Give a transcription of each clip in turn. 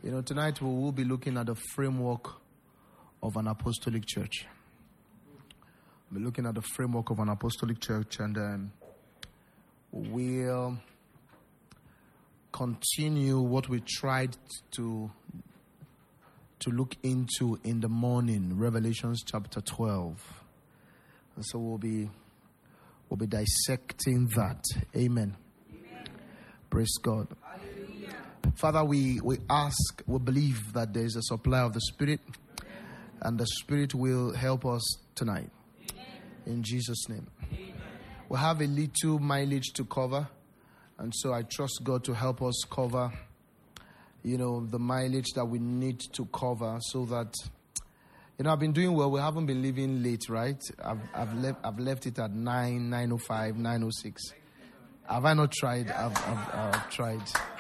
Tonight we will be looking at the framework of an apostolic church. We're looking at the framework of an apostolic church, and we'll continue what we tried to look into in the morning, Revelations chapter 12. And so we'll be dissecting that. Amen. Praise God. Hallelujah. Father, we believe that there is a supply of the Spirit, and the Spirit will help us tonight. In Jesus' name. We have a little mileage to cover, and so I trust God to help us cover, the mileage that we need to cover, so that, I've been doing well. We haven't been leaving late, right? I've left it at 9:05, 9:06. Have I not tried? I've tried.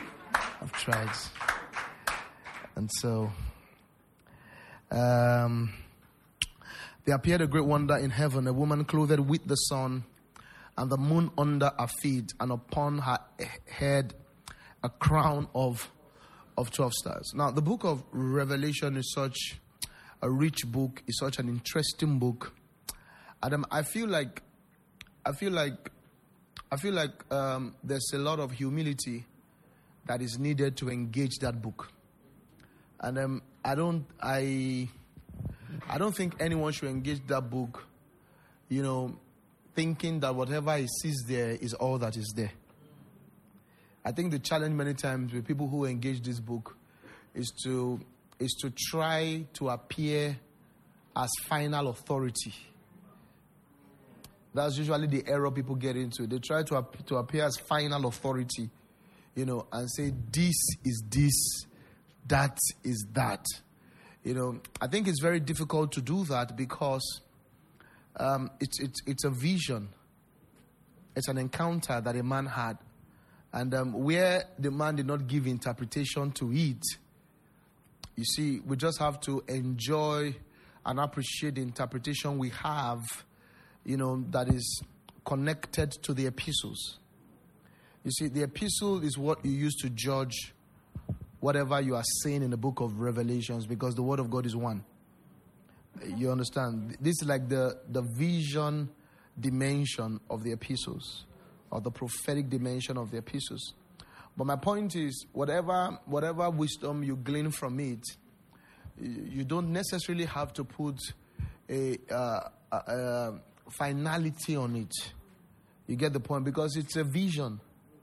And so, there appeared a great wonder in heaven, a woman clothed with the sun and the moon under her feet, and upon her head a crown of 12 stars. Now, the book of Revelation is such a rich book, is such an interesting book. And I feel like there's a lot of humility that is needed to engage that book. And I don't think anyone should engage that book, thinking that whatever he sees there is all that is there. I think the challenge many times with people who engage this book is to try to appear as final authority. That's usually the error people get into. They try to appear as final authority, and say this is this, that is that. I think it's very difficult to do that because it's a vision. It's an encounter that a man had. And where the man did not give interpretation to it, you see, we just have to enjoy and appreciate the interpretation we have, that is connected to the epistles. You see, the epistle is what you use to judge whatever you are saying in the book of Revelations, because the word of God is one. You understand? This is like the vision dimension of the epistles, or the prophetic dimension of the epistles. But my point is, whatever wisdom you glean from it, you don't necessarily have to put a finality on it. You get the point? Because it's a vision.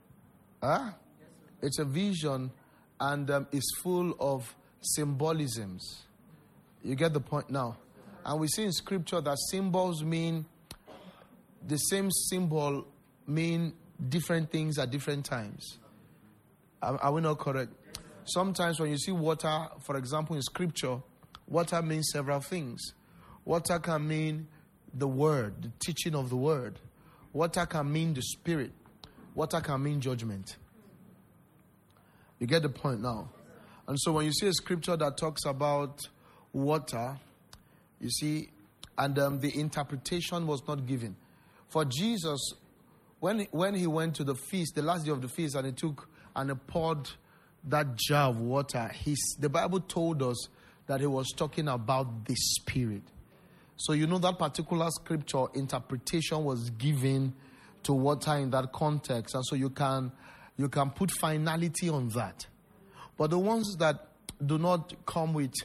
It's a vision, and it's full of symbolisms. You get the point now? And we see in scripture that symbols mean the same symbol mean different things at different times. Are we not correct? Sometimes when you see water, for example, in scripture, water means several things. Water can mean the word, the teaching of the word. Water can mean the spirit. Water can mean judgment. You get the point now? And so when you see a scripture that talks about water, you see, and the interpretation was not given. For Jesus, when he went to the feast, the last day of the feast, and he took and he poured that jar of water, the Bible told us that he was talking about the Spirit. So that particular scripture interpretation was given to water in that context, and so you can put finality on that. But the ones that do not come with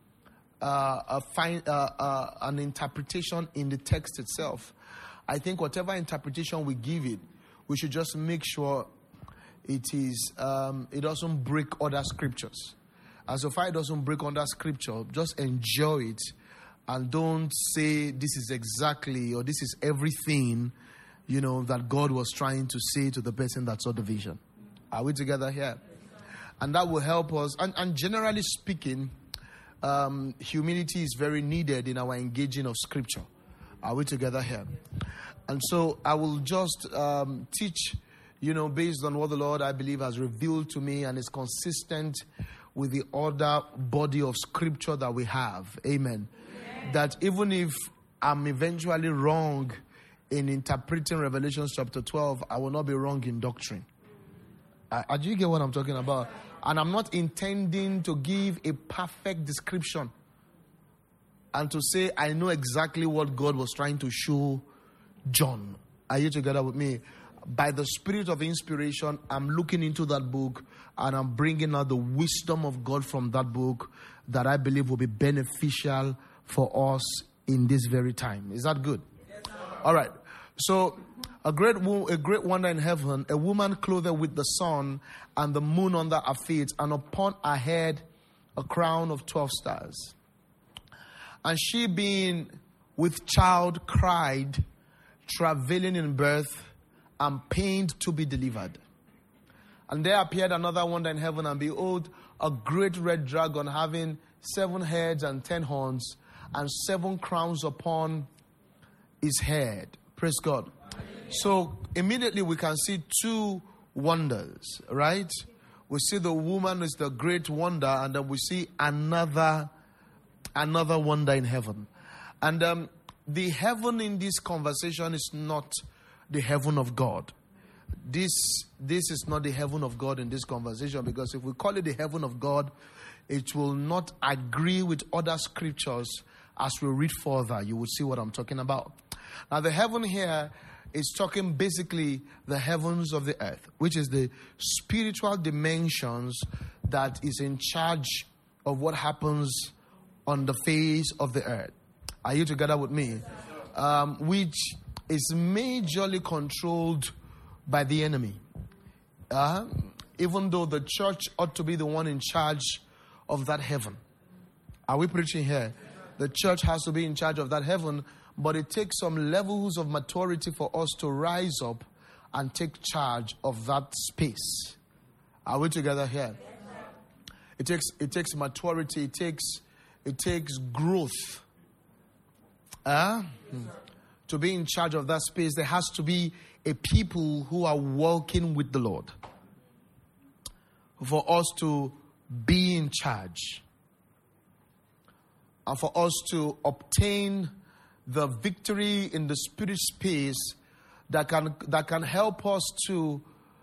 an interpretation in the text itself, I think whatever interpretation we give it, we should just make sure it doesn't break other scriptures. And so far it doesn't break other scripture, just enjoy it, and don't say this is exactly or this is everything, that God was trying to say to the person that saw the vision. Are we together here? And that will help us. And generally speaking, humility is very needed in our engaging of scripture. Are we together here? And so I will just teach, based on what the Lord, I believe, has revealed to me and is consistent with the other body of scripture that we have. Amen. That even if I'm eventually wrong in interpreting Revelation chapter 12, I will not be wrong in doctrine. Do you get what I'm talking about? And I'm not intending to give a perfect description and to say I know exactly what God was trying to show John. Are you together with me? By the spirit of inspiration, I'm looking into that book and I'm bringing out the wisdom of God from that book that I believe will be beneficial for us in this very time. Is that good? Yes, all right. So, a great wonder in heaven, a woman clothed with the sun and the moon under her feet, and upon her head a crown of 12 stars. And she, being with child, cried, travailing in birth, and pained to be delivered. And there appeared another wonder in heaven, and behold, a great red dragon having 7 heads and 10 horns, and 7 crowns upon his head. Praise God. So immediately we can see 2 wonders, right? We see the woman is the great wonder, and then we see another wonder in heaven. And the heaven in this conversation is not the heaven of God. This is not the heaven of God in this conversation, because if we call it the heaven of God, it will not agree with other scriptures. As we read further, you will see what I'm talking about. Now, the heaven here is talking basically the heavens of the earth, which is the spiritual dimensions that is in charge of what happens on the face of the earth. Are you together with me? Which is majorly controlled by the enemy. Even though the church ought to be the one in charge of that heaven. Are we preaching here? The church has to be in charge of that heaven, but it takes some levels of maturity for us to rise up and take charge of that space. Are we together here? It takes maturity. It takes growth. To be in charge of that space, there has to be a people who are walking with the Lord for us to be in charge and for us to obtain the victory in the spirit space that can help us to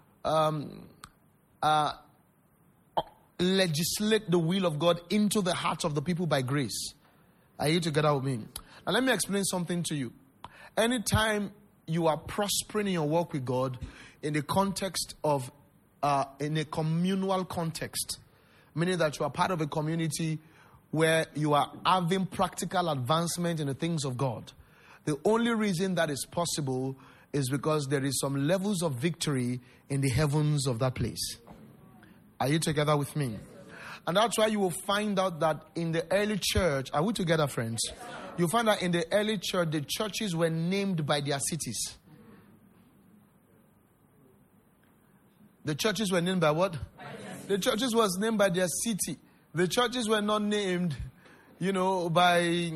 legislate the will of God into the hearts of the people by grace. Are you together with me? Now let me explain something to you. Anytime you are prospering in your work with God in the context of, in a communal context, meaning that you are part of a community where you are having practical advancement in the things of God, the only reason that is possible is because there is some levels of victory in the heavens of that place. Are you together with me? And that's why you will find out that in the early church, are we together, friends? You'll find that in the early church, the churches were named by their cities. The churches were named by what? The churches was named by their city. The churches were not named, by,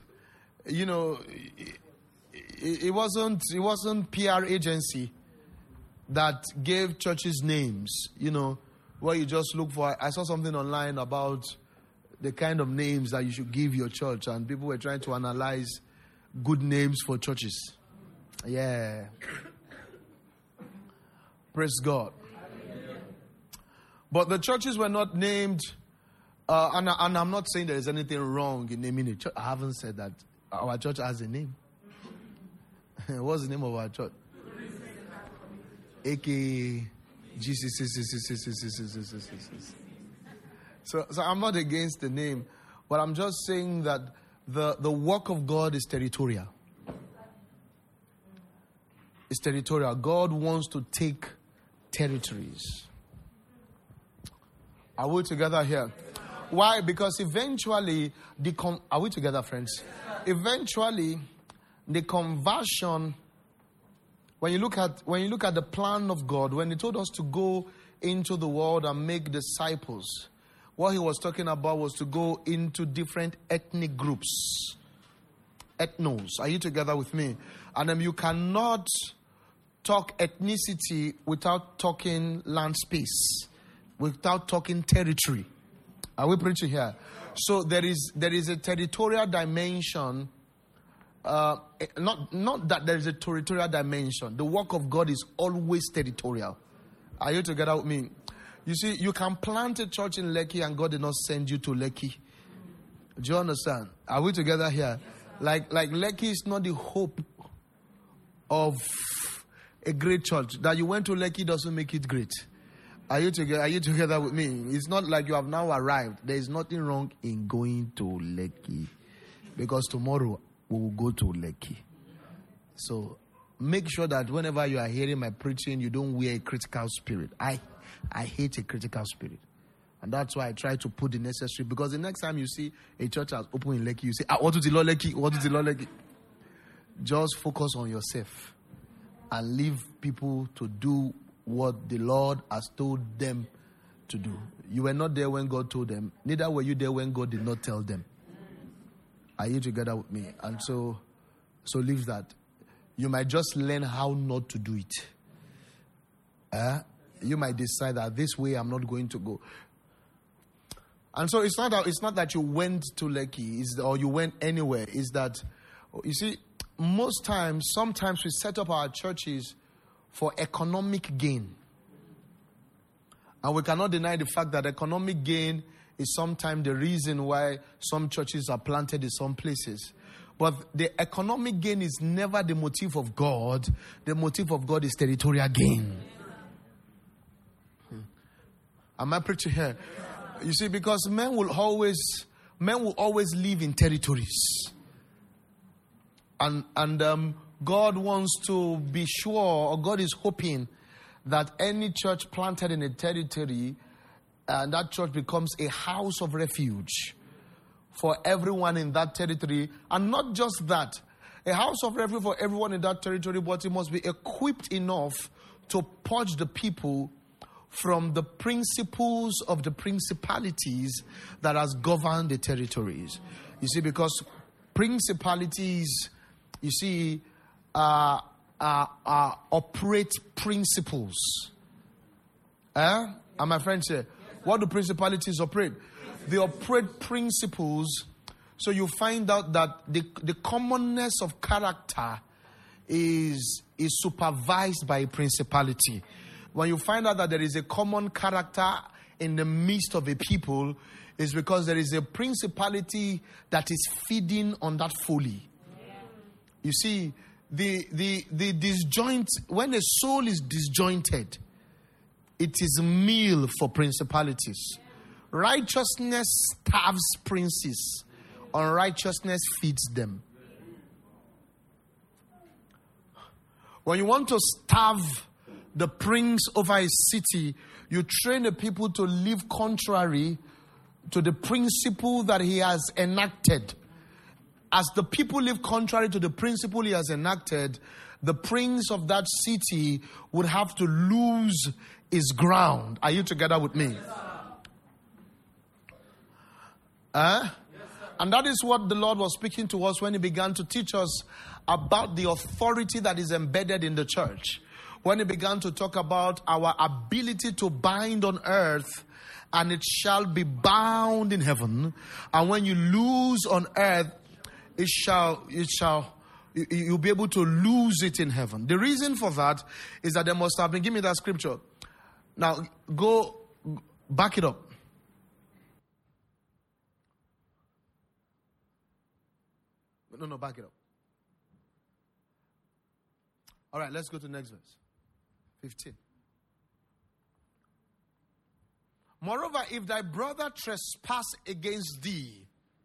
it wasn't PR agency that gave churches names, where you just look for. I saw something online about the kind of names that you should give your church, and people were trying to analyze good names for churches. Yeah. Praise God. But the churches were not named, and I'm not saying there is anything wrong in naming a church. I haven't said that. Our church has a name. What's the name of our church? A.K.A. Jesus. So I'm not against the name, but I'm just saying that the work of God is territorial. It's territorial. God wants to take territories. Are we together here? Why? Because eventually, are we together, friends? Eventually, the conversion. When you look at the plan of God, when He told us to go into the world and make disciples, what He was talking about was to go into different ethnic groups. Ethnos. Are you together with me? And you cannot talk ethnicity without talking land space, without talking territory. Are we preaching here? So there is a territorial dimension. Not that there is a territorial dimension. The work of God is always territorial. Are you together with me? You see, you can plant a church in Lekki and God did not send you to Lekki. Do you understand? Are we together here? Like Lekki is not the hope of a great church. That you went to Lekki doesn't make it great. Are you together with me? It's not like you have now arrived. There is nothing wrong in going to Lekki. Because tomorrow we will go to Lekki. So make sure that whenever you are hearing my preaching, you don't wear a critical spirit. I hate a critical spirit. And that's why I try to put the necessary. Because the next time you see a church has opened in Lekki, you say, what is the law Lekki? What is the law Lekki? Just focus on yourself. And leave people to do what the Lord has told them to do. You were not there when God told them. Neither were you there when God did not tell them. Are you together with me? And so leave that. You might just learn how not to do it. You might decide that this way I'm not going to go. And so it's not that you went to Lekki or you went anywhere. It's that, you see, sometimes we set up our churches for economic gain. And we cannot deny the fact that economic gain is sometimes the reason why some churches are planted in some places. But the economic gain is never the motive of God. The motive of God is territorial gain. Am I preaching here? You see, because men will always live in territories. And God wants to be sure, or God is hoping that any church planted in a territory, and that church becomes a house of refuge for everyone in that territory. And not just that, a house of refuge for everyone in that territory, but it must be equipped enough to purge the people from the principles of the principalities that has governed the territories. You see, because principalities, you see, operate principles. And my friend said, what do principalities operate? They operate principles. So you find out that the commonness of character is supervised by a principality. When you find out that there is a common character in the midst of a people, it's because there is a principality that is feeding on that folly. Yeah. You see, the disjoint, when a soul is disjointed, it is a meal for principalities. Righteousness starves princes. Unrighteousness feeds them. When you want to starve the prince over a city, you train the people to live contrary to the principle that he has enacted. As the people live contrary to the principle he has enacted, the prince of that city would have to lose his ground. Are you together with me? And that is what the Lord was speaking to us when he began to teach us about the authority that is embedded in the church. When he began to talk about our ability to bind on earth, and it shall be bound in heaven. And when you lose on earth, you'll be able to lose it in heaven. The reason for that is that there must have been, give me that scripture. Now, back it up. No, back it up. All right, let's go to the next verse. 15. Moreover, if thy brother trespass against thee,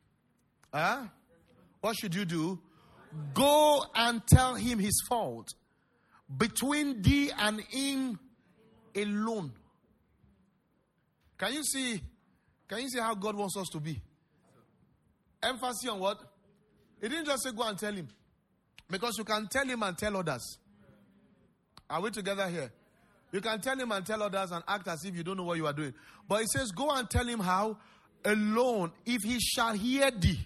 what should you do? Go and tell him his fault between thee and him alone. Can you see how God wants us to be? Emphasis on what? He didn't just say go and tell him. Because you can tell him and tell others. Are we together here? You can tell him and tell others and act as if you don't know what you are doing. But he says, go and tell him how alone, if he shall hear thee,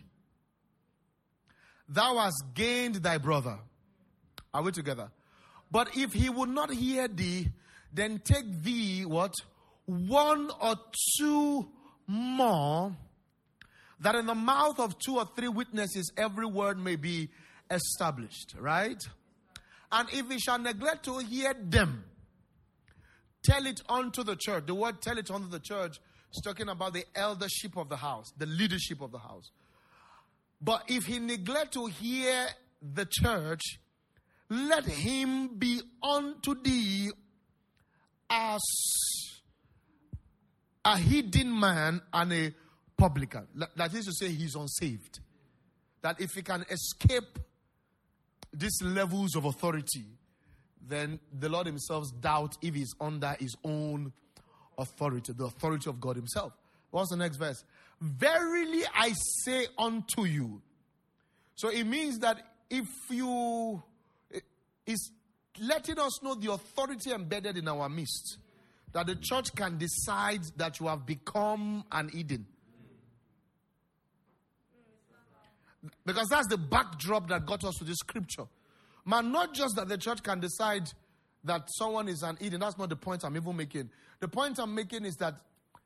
thou hast gained thy brother. Are we together? But if he would not hear thee, then take thee what? One or two more, that in the mouth of 2 or 3 witnesses every word may be established. Right? And if he shall neglect to hear them, tell it unto the church. The word tell it unto the church is talking about the eldership of the house, the leadership of the house. But if he neglect to hear the church, let him be unto thee as a hidden man and a publican. That is to say, he's unsaved. That if he can escape these levels of authority, then the Lord himself doubts if he's under his own authority, the authority of God himself. What's the next verse? Verily I say unto you. So it means that if you... It's letting us know the authority embedded in our midst. That the church can decide that you have become an Eden. Because that's the backdrop that got us to this scripture. Man, not just that the church can decide that someone is an Eden. That's not the point I'm even making. The point I'm making is that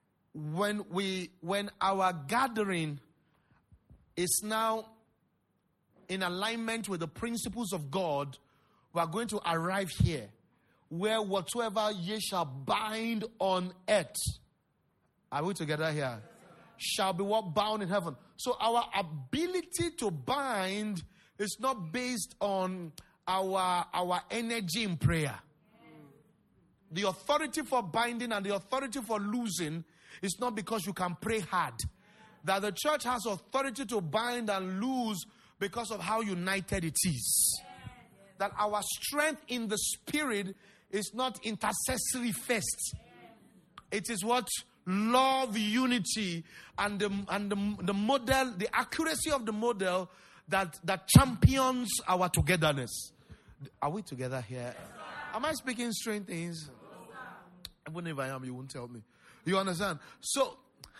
when our gathering is now in alignment with the principles of God, we are going to arrive here where whatsoever ye shall bind on earth, are we together here? Shall be what bound in heaven. So our ability to bind is not based on our energy in prayer. The authority for binding and the authority for losing is not because you can pray hard. That the church has authority to bind and lose because of how united it is. That our strength in the spirit is not intercessory first. It is what? Love, unity, and the model, the accuracy of the model that champions our togetherness. Are we together here? Am I speaking strange things? Even if I am, you won't tell me. You understand? So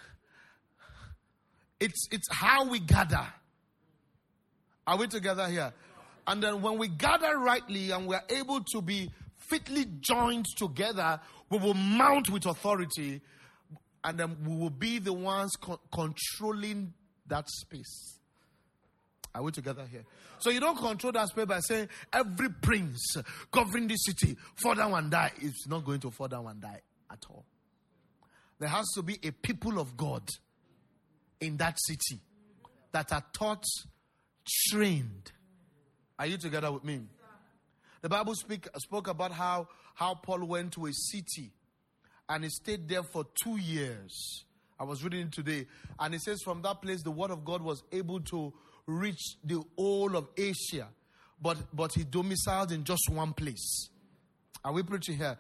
it's how we gather. Are we together here? And then when we gather rightly and we are able to be fitly joined together, we will mount with authority, and then we will be the ones controlling that space. Are we together here? So you don't control that space by saying every prince governing this city fall down and die. It's not going to fall down and die at all. There has to be a people of God in that city that are taught, trained. Are you together with me? The Bible spoke about how Paul went to a city and he stayed there for 2 years. I was reading it today, and it says from that place the word of God was able to reach the whole of Asia, but he domiciled in just one place. Are we preaching here?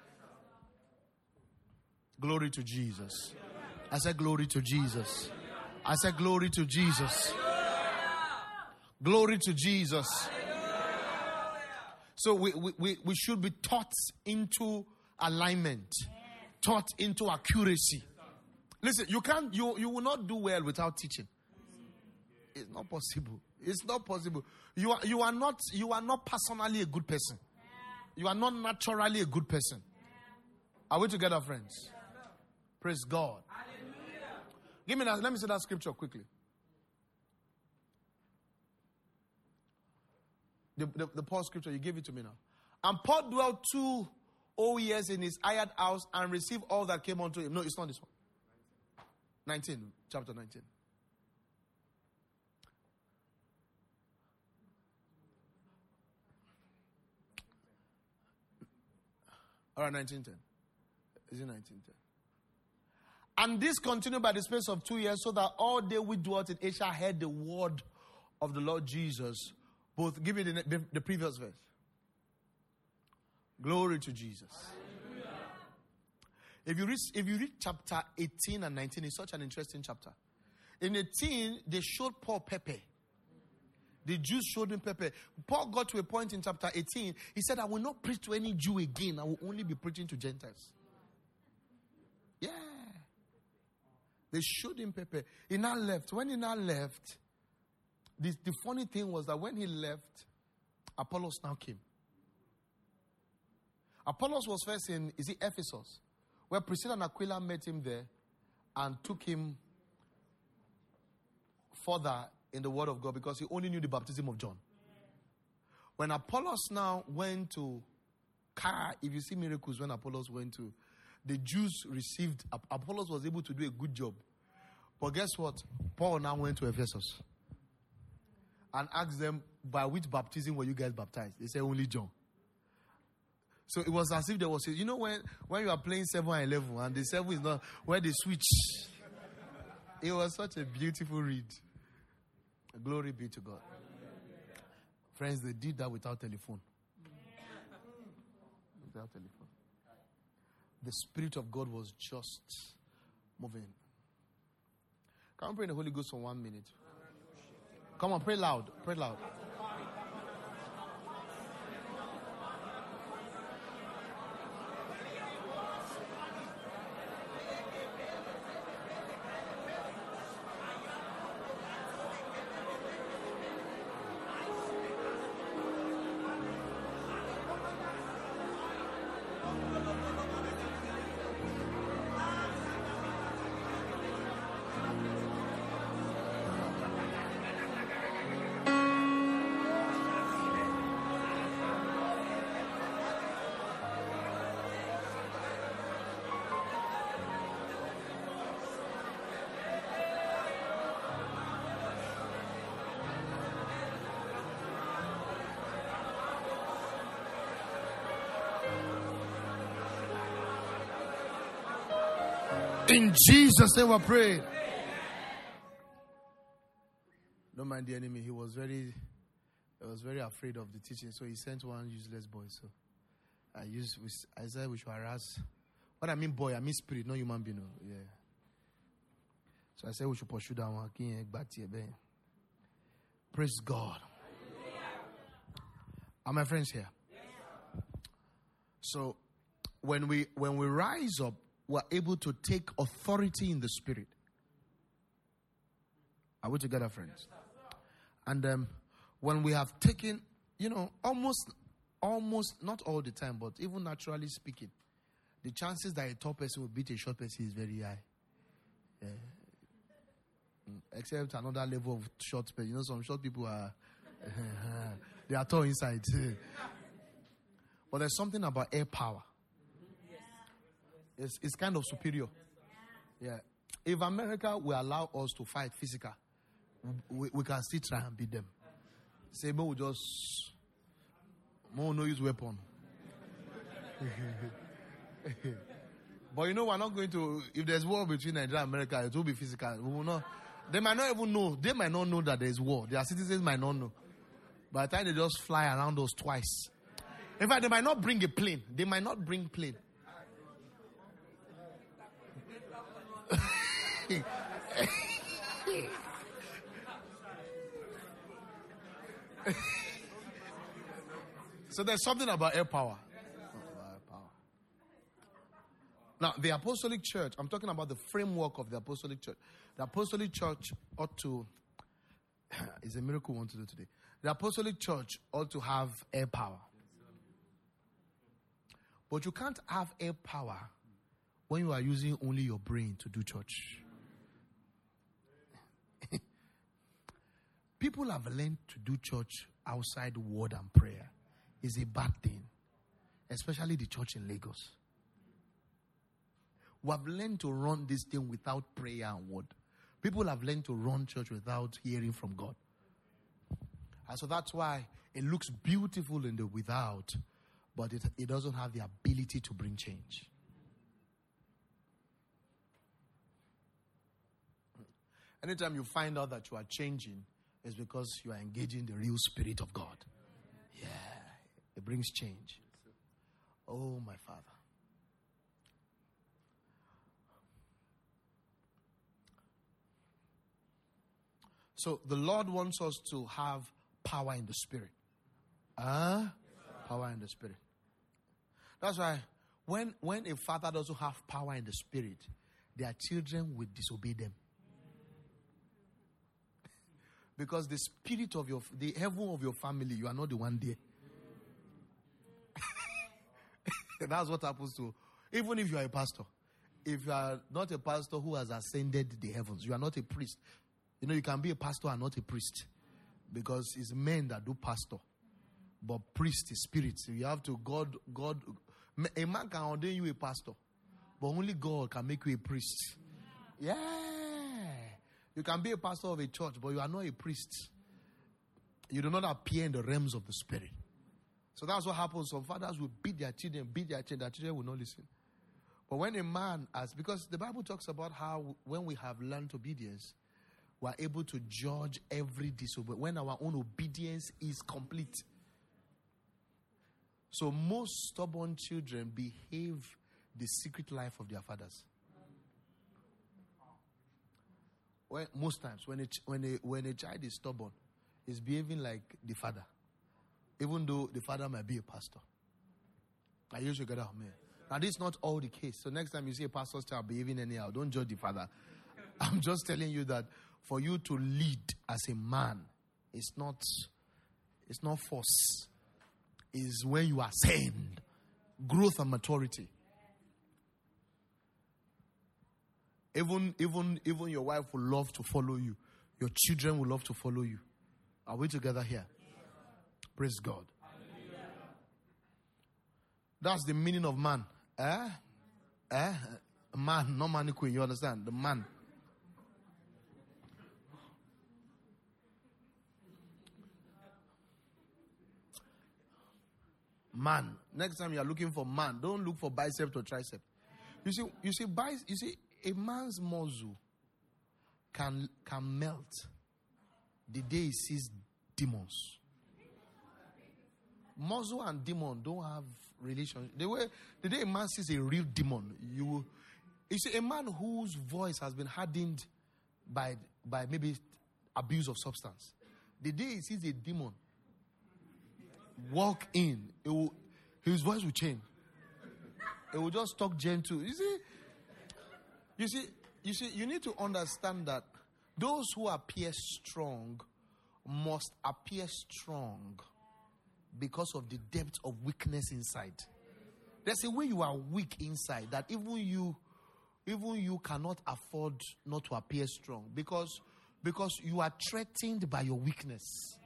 Glory to Jesus. I said glory to Jesus. I said glory to Jesus. Glory to Jesus. So we should be taught into alignment, taught into accuracy. Listen, you will not do well without teaching. It's not possible. It's not possible. You are not personally a good person. You are not naturally a good person. Are we together, friends? Praise God. Give me that. Let me see that scripture quickly. The Paul scripture, you gave it to me now. And Paul dwelt 2 whole years in his hired house and received all that came unto him. No, it's not this one. 19, chapter 19. All right, 19:10. Is it 19:10? And this continued by the space of 2 years, so that all they which dwelt in Asia heard the word of the Lord Jesus. Both, give me the previous verse. Glory to Jesus. If you read chapter 18 and 19, it's such an interesting chapter. In 18, they showed Paul pepper. The Jews showed him pepper. Paul got to a point in chapter 18, he said, I will not preach to any Jew again. I will only be preaching to Gentiles. Yeah. They showed him pepper. He now left. When he now left, the funny thing was that when he left, Apollos now came. Apollos was first in, Ephesus, where Priscilla and Aquila met him there and took him further in the word of God because he only knew the baptism of John. When Apollos now went to Car, if you see miracles when Apollos went to the Jews received, Apollos was able to do a good job. But guess what? Paul now went to Ephesus and asked them, by which baptism were you guys baptized? They said, only John. So it was as if there was, you know, when you are playing 7 and 11 and the 7 is not where they switch. It was such a beautiful read. Glory be to God. Friends, they did that without telephone. Without telephone. The Spirit of God was just moving. Can we pray in the Holy Ghost for 1 minute? Come on, pray loud. Pray loud. In Jesus' name we pray. Don't mind the enemy. He was very afraid of the teaching, so he sent one useless boy. So I said we should harass. What I mean boy, I mean spirit, not human being. Yeah. So I said we should pursue that one. Praise God. Are my friends here? So when we rise up, we're able to take authority in the Spirit. Are we together, friends? And when we have taken, almost, not all the time, but even naturally speaking, the chances that a tall person will beat a short person is very high. Yeah. Except another level of short person. Some short people are, they are tall inside. But there's something about air power. It's kind of superior. Yeah. If America will allow us to fight physical, we can still try and beat them. Say, but we just no use weapon. But we're not going to, if there's war between Nigeria and America, it will be physical. We will not. They might not even know. They might not know that there's war. Their citizens might not know. By the time they just fly around us twice. In fact, they might not bring a plane. They might not bring plane. So there's something about air power. Now, the Apostolic Church, I'm talking about the framework of the Apostolic Church. The Apostolic Church ought to, it's a miracle we want to do today. The Apostolic Church ought to have air power. But you can't have air power when you are using only your brain to do church. People have learned to do church outside word and prayer. It's a bad thing. Especially the church in Lagos. We have learned to run this thing without prayer and word. People have learned to run church without hearing from God. And so that's why it looks beautiful in the without, but it doesn't have the ability to bring change. Anytime you find out that you are changing, it's because you are engaging the real Spirit of God. Yeah, it brings change. Oh, my Father. So the Lord wants us to have power in the Spirit. Power in the Spirit. That's why when a father doesn't have power in the Spirit, their children will disobey them. Because the spirit of the heaven of your family, you are not the one there. That's what happens to, even if you are a pastor. If you are not a pastor who has ascended the heavens, you are not a priest. You can be a pastor and not a priest. Because it's men that do pastor. But priest is spirit. So you have to, God, a man can ordain you a pastor. but only God can make you a priest. Yeah. You can be a pastor of a church, but you are not a priest. You do not appear in the realms of the spirit. So that's what happens. Some fathers will beat their children, their children will not listen. But when a man because the Bible talks about how when we have learned obedience, we are able to judge every disobedience when our own obedience is complete. So most stubborn children behave the secret life of their fathers. Most times, when a child is stubborn, he's behaving like the father, even though the father might be a pastor. I usually get out, man. Now, this is not all the case. So next time you see a pastor's child behaving anyhow, don't judge the father. I'm just telling you that for you to lead as a man, it's not force. It's when you are sane, growth and maturity. Even your wife will love to follow you. Your children will love to follow you. Are we together here? Praise God. That's the meaning of man. Man, not man queen. You understand? The man. Man. Next time you are looking for man, don't look for bicep or tricep. You see, a man's muzzle can melt the day he sees demons. Muzzle and demon don't have relation. The day a man sees a real demon, you see a man whose voice has been hardened by maybe abuse of substance. The day he sees a demon walk in, his voice will change. It will just talk gentle. You see, you need to understand that those who appear strong must appear strong because of the depth of weakness inside. There's a way you are weak inside that even you cannot afford not to appear strong because you are threatened by your weakness.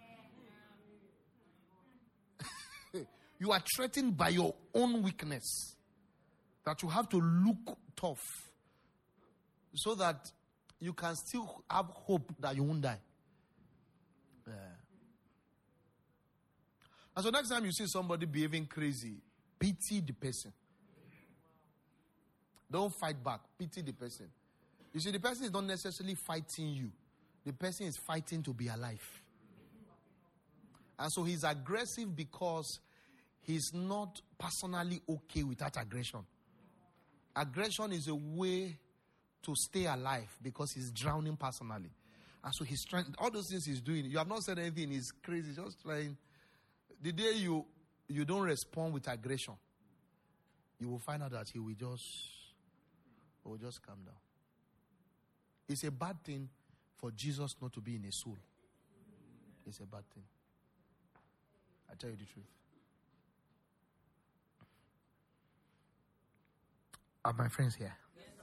You are threatened by your own weakness that you have to look tough so that you can still have hope that you won't die. And so next time you see somebody behaving crazy, pity the person. Don't fight back. Pity the person. You see, the person is not necessarily fighting you. The person is fighting to be alive. And so he's aggressive because he's not personally okay with that aggression. Aggression is a way to stay alive because he's drowning personally. And so he's trying, all those things he's doing, you have not said anything, he's crazy, just trying. The day you don't respond with aggression, you will find out that he will just calm down. It's a bad thing for Jesus not to be in a soul. It's a bad thing. I tell you the truth. Are my friends here? Yes, sir.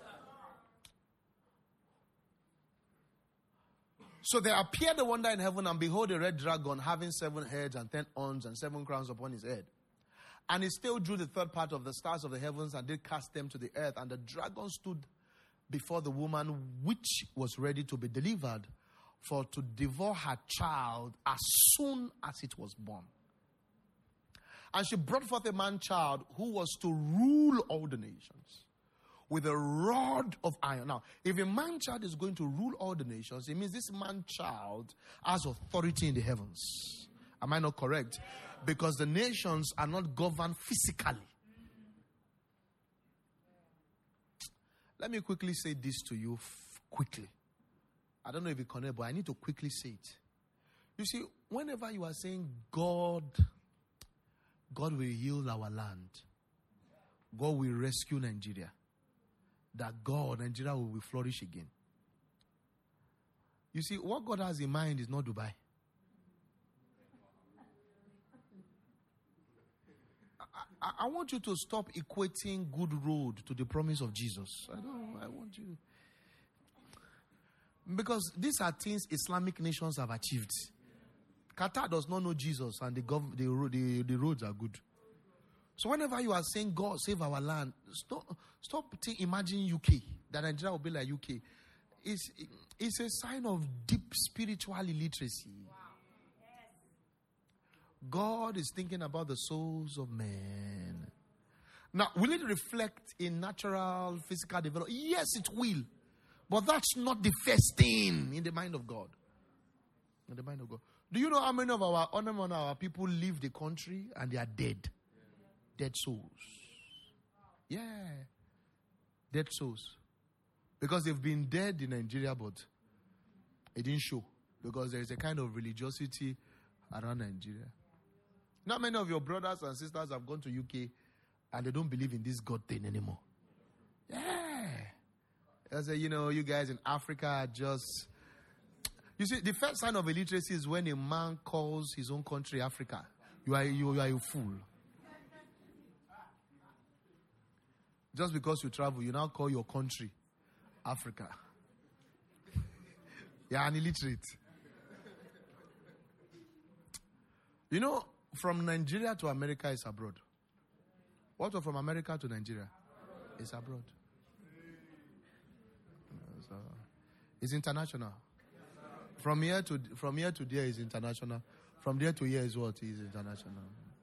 So there appeared a wonder in heaven, and behold, a red dragon having 7 heads and 10 horns and 7 crowns upon his head. And he still drew the third part of the stars of the heavens and did cast them to the earth. And the dragon stood before the woman which was ready to be delivered, for to devour her child as soon as it was born. And she brought forth a man-child who was to rule all the nations with a rod of iron. Now, if a man-child is going to rule all the nations, it means this man-child has authority in the heavens. Am I not correct? Because the nations are not governed physically. Let me quickly say this to you quickly. I don't know if you connect, but I need to quickly say it. You see, whenever you are saying God will heal our land, God will rescue Nigeria, that Nigeria will flourish again. You see, what God has in mind is not Dubai. I want you to stop equating good road to the promise of Jesus. I want you. Because these are things Islamic nations have achieved. Qatar does not know Jesus, and the roads are good. So whenever you are saying, God, save our land, stop imagining UK, that Nigeria will be like UK. It's a sign of deep spiritual illiteracy. Wow. Yes. God is thinking about the souls of men. Now, will it reflect in natural, physical development? Yes, it will. But that's not the first thing in the mind of God. In the mind of God. Do you know how many of our people leave the country and they are dead? Dead souls. Yeah. Dead souls. Because they've been dead in Nigeria, but it didn't show. Because there is a kind of religiosity around Nigeria. Not many of your brothers and sisters have gone to UK and they don't believe in this God thing anymore. Yeah. I say, you guys in Africa are just... You see, the first sign of illiteracy is when a man calls his own country Africa. You are a fool. Just because you travel, you now call your country Africa. You are an illiterate. From Nigeria to America is abroad. What from America to Nigeria is abroad. It's international. From here to there is international. From there to here is what is international.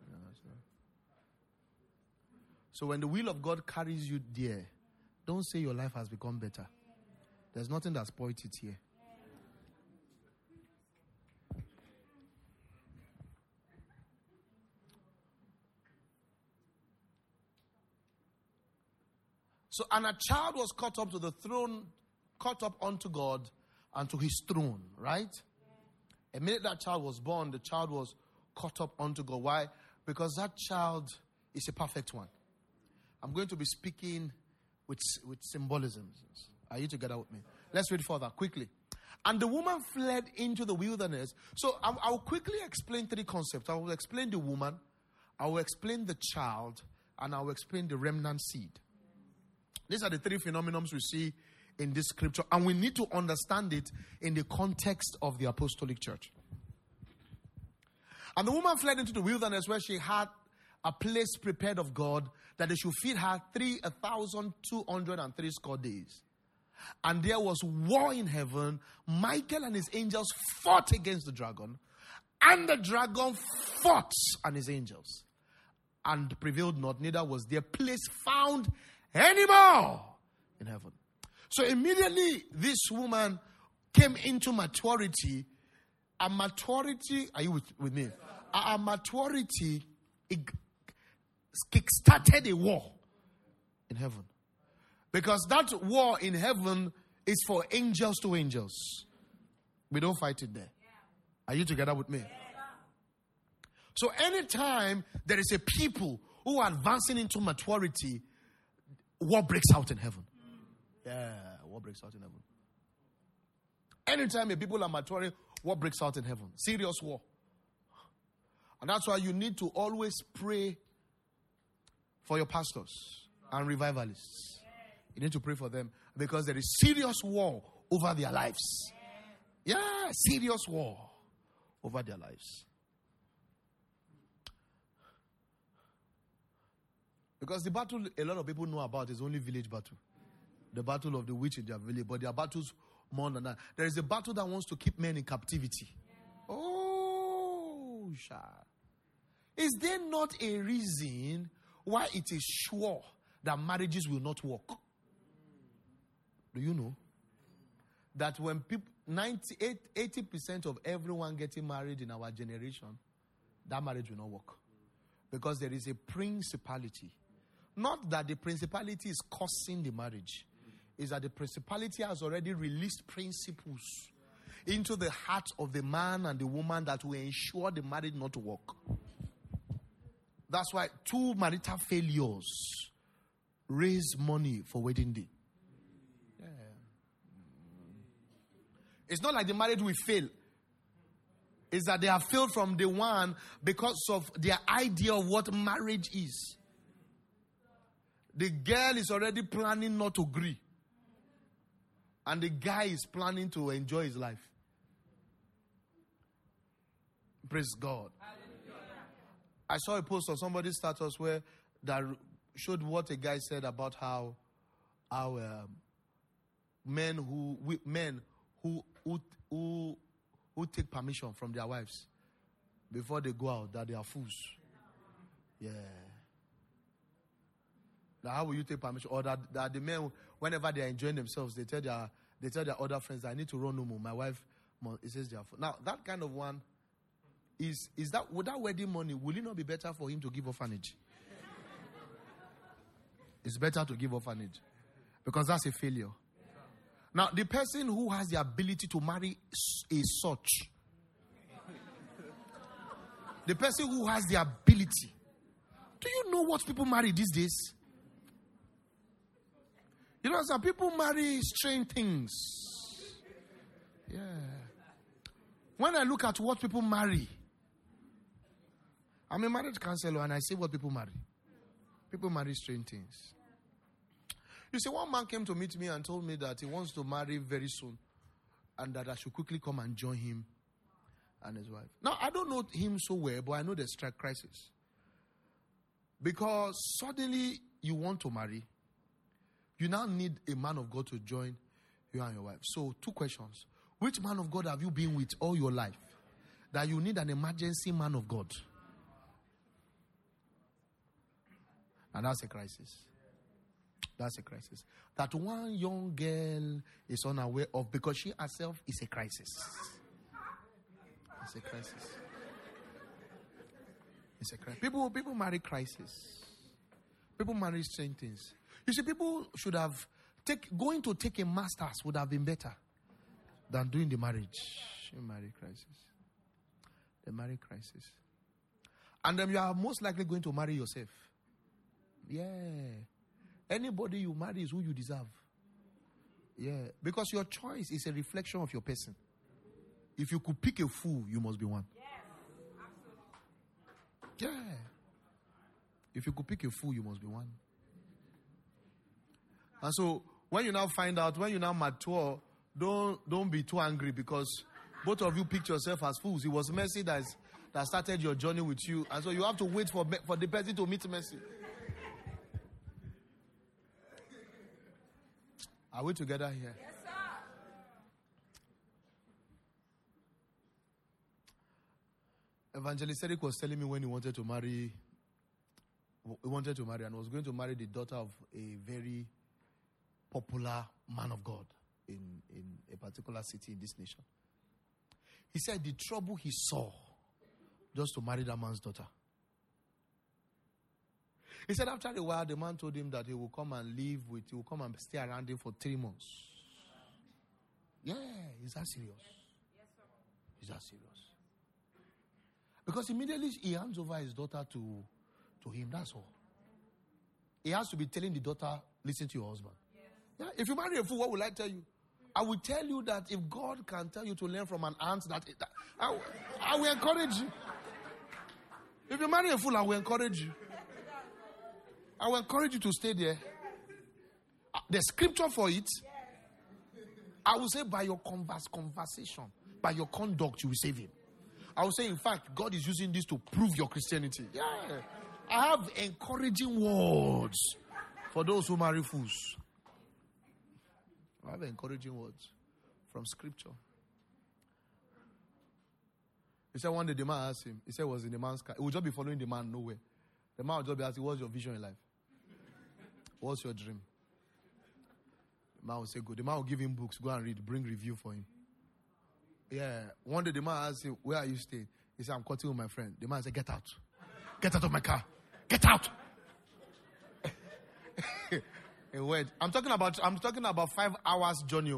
So when the will of God carries you there, don't say your life has become better. There's nothing that spoils it here. So, and a child was caught up to the throne, caught up unto God and to his throne, right? The minute that child was born, the child was caught up unto God. Why? Because that child is a perfect one. I'm going to be speaking with symbolisms. Are you together with me? Let's read further quickly. And the woman fled into the wilderness. So I will quickly explain three concepts. I will explain the woman, I will explain the child, and I will explain the remnant seed. These are the three phenomena we see in this scripture, and we need to understand it in the context of the apostolic church. And the woman fled into the wilderness where she had a place prepared of God that they should feed her 1,203 score days. And there was war in heaven. Michael and his angels fought against the dragon, and the dragon fought and his angels, and prevailed not, neither was their place found anymore in heaven. So immediately this woman came into maturity. A maturity, are you with me? A maturity, it kick-started a war in heaven. Because that war in heaven is for angels to angels. We don't fight it there. Are you together with me? So anytime there is a people who are advancing into maturity, war breaks out in heaven. Yeah, war breaks out in heaven. Anytime a people are maturing, war breaks out in heaven. Serious war. And that's why you need to always pray for your pastors and revivalists. You need to pray for them because there is serious war over their lives. Yeah, serious war over their lives. Because the battle a lot of people know about is only village battle. The battle of the witch in their village. But there are battles more than that. There is a battle that wants to keep men in captivity. Oh, sha. Is there not a reason why it is sure that marriages will not work? Do you know that when people 80% of everyone getting married in our generation, that marriage will not work? Because there is a principality. Not that the principality is causing the marriage. It's that the principality has already released principles into the heart of the man and the woman that will ensure the marriage not to work. That's why 2 marital failures raise money for wedding day. Yeah. It's not like the marriage will fail. It's that they have failed from day one because of their idea of what marriage is. The girl is already planning not to agree. And the guy is planning to enjoy his life. Praise God. I saw a post on somebody's status where that showed what a guy said about how men who take permission from their wives before they go out, that they are fools. Yeah. Now, how will you take permission? Or that the men, whenever they are enjoying themselves, they tell their other friends, I need to run no more. My wife, it says they are fools. Now, that kind of one is that, with that wedding money, will it not be better for him to give orphanage? It's better to give orphanage because that's a failure. Now, the person who has the ability to marry is such. The person who has the ability. Do you know what people marry these days? You know, some people marry strange things. Yeah. When I look at what people marry, I'm a marriage counselor and I see what people marry. People marry strange things. You see, one man came to meet me and told me that he wants to marry very soon and that I should quickly come and join him and his wife. Now, I don't know him so well, but I know there's a crisis. Because suddenly you want to marry, you now need a man of God to join you and your wife. So, 2 questions. Which man of God have you been with all your life that you need an emergency man of God? And that's a crisis. That's a crisis. That one young girl is unaware of because she herself is a crisis. It's a crisis. It's a crisis. People marry crisis. People marry strange things. You see, people should have going to take a master's would have been better than doing the marriage. You marry crisis. They marry crisis. And then you are most likely going to marry yourself. Yeah. Anybody you marry is who you deserve. Yeah. Because your choice is a reflection of your person. If you could pick a fool, you must be one. Yes, absolutely. Yeah. If you could pick a fool, you must be one. And so, when you now find out, when you now mature, don't be too angry because both of you picked yourself as fools. It was mercy that started your journey with you. And so you have to wait for the person to meet mercy. Are we together here? Yes, sir. Evangelist Eric was telling me when he wanted to marry and was going to marry the daughter of a very popular man of God in a particular city in this nation. He said the trouble he saw just to marry that man's daughter. He said after a while, the man told him that he will come and he will come and stay around him for 3 months. Yeah, is that serious? Yes, sir. Is that serious? Because immediately he hands over his daughter to him, that's all. He has to be telling the daughter, listen to your husband. Yes. Yeah, if you marry a fool, what will I tell you? I will tell you that if God can tell you to learn from an ant, I will encourage you. If you marry a fool, I will encourage you. I will encourage you to stay there. There's scripture for it. I will say by your conversation, by your conduct, you will save him. I will say, in fact, God is using this to prove your Christianity. Yeah. I have encouraging words for those who marry fools. I have encouraging words from scripture. He said one day the man asked him, he said it was in the man's car. He would just be following the man nowhere. The man would just be asking, what's your vision in life? What's your dream? The man would say, good. The man would give him books, go and read, bring review for him. Yeah. One day the man asked him, where are you staying? He said, I'm cutting with my friend. The man said, get out. Get out of my car. Get out. He went. I'm talking about 5 hours journey.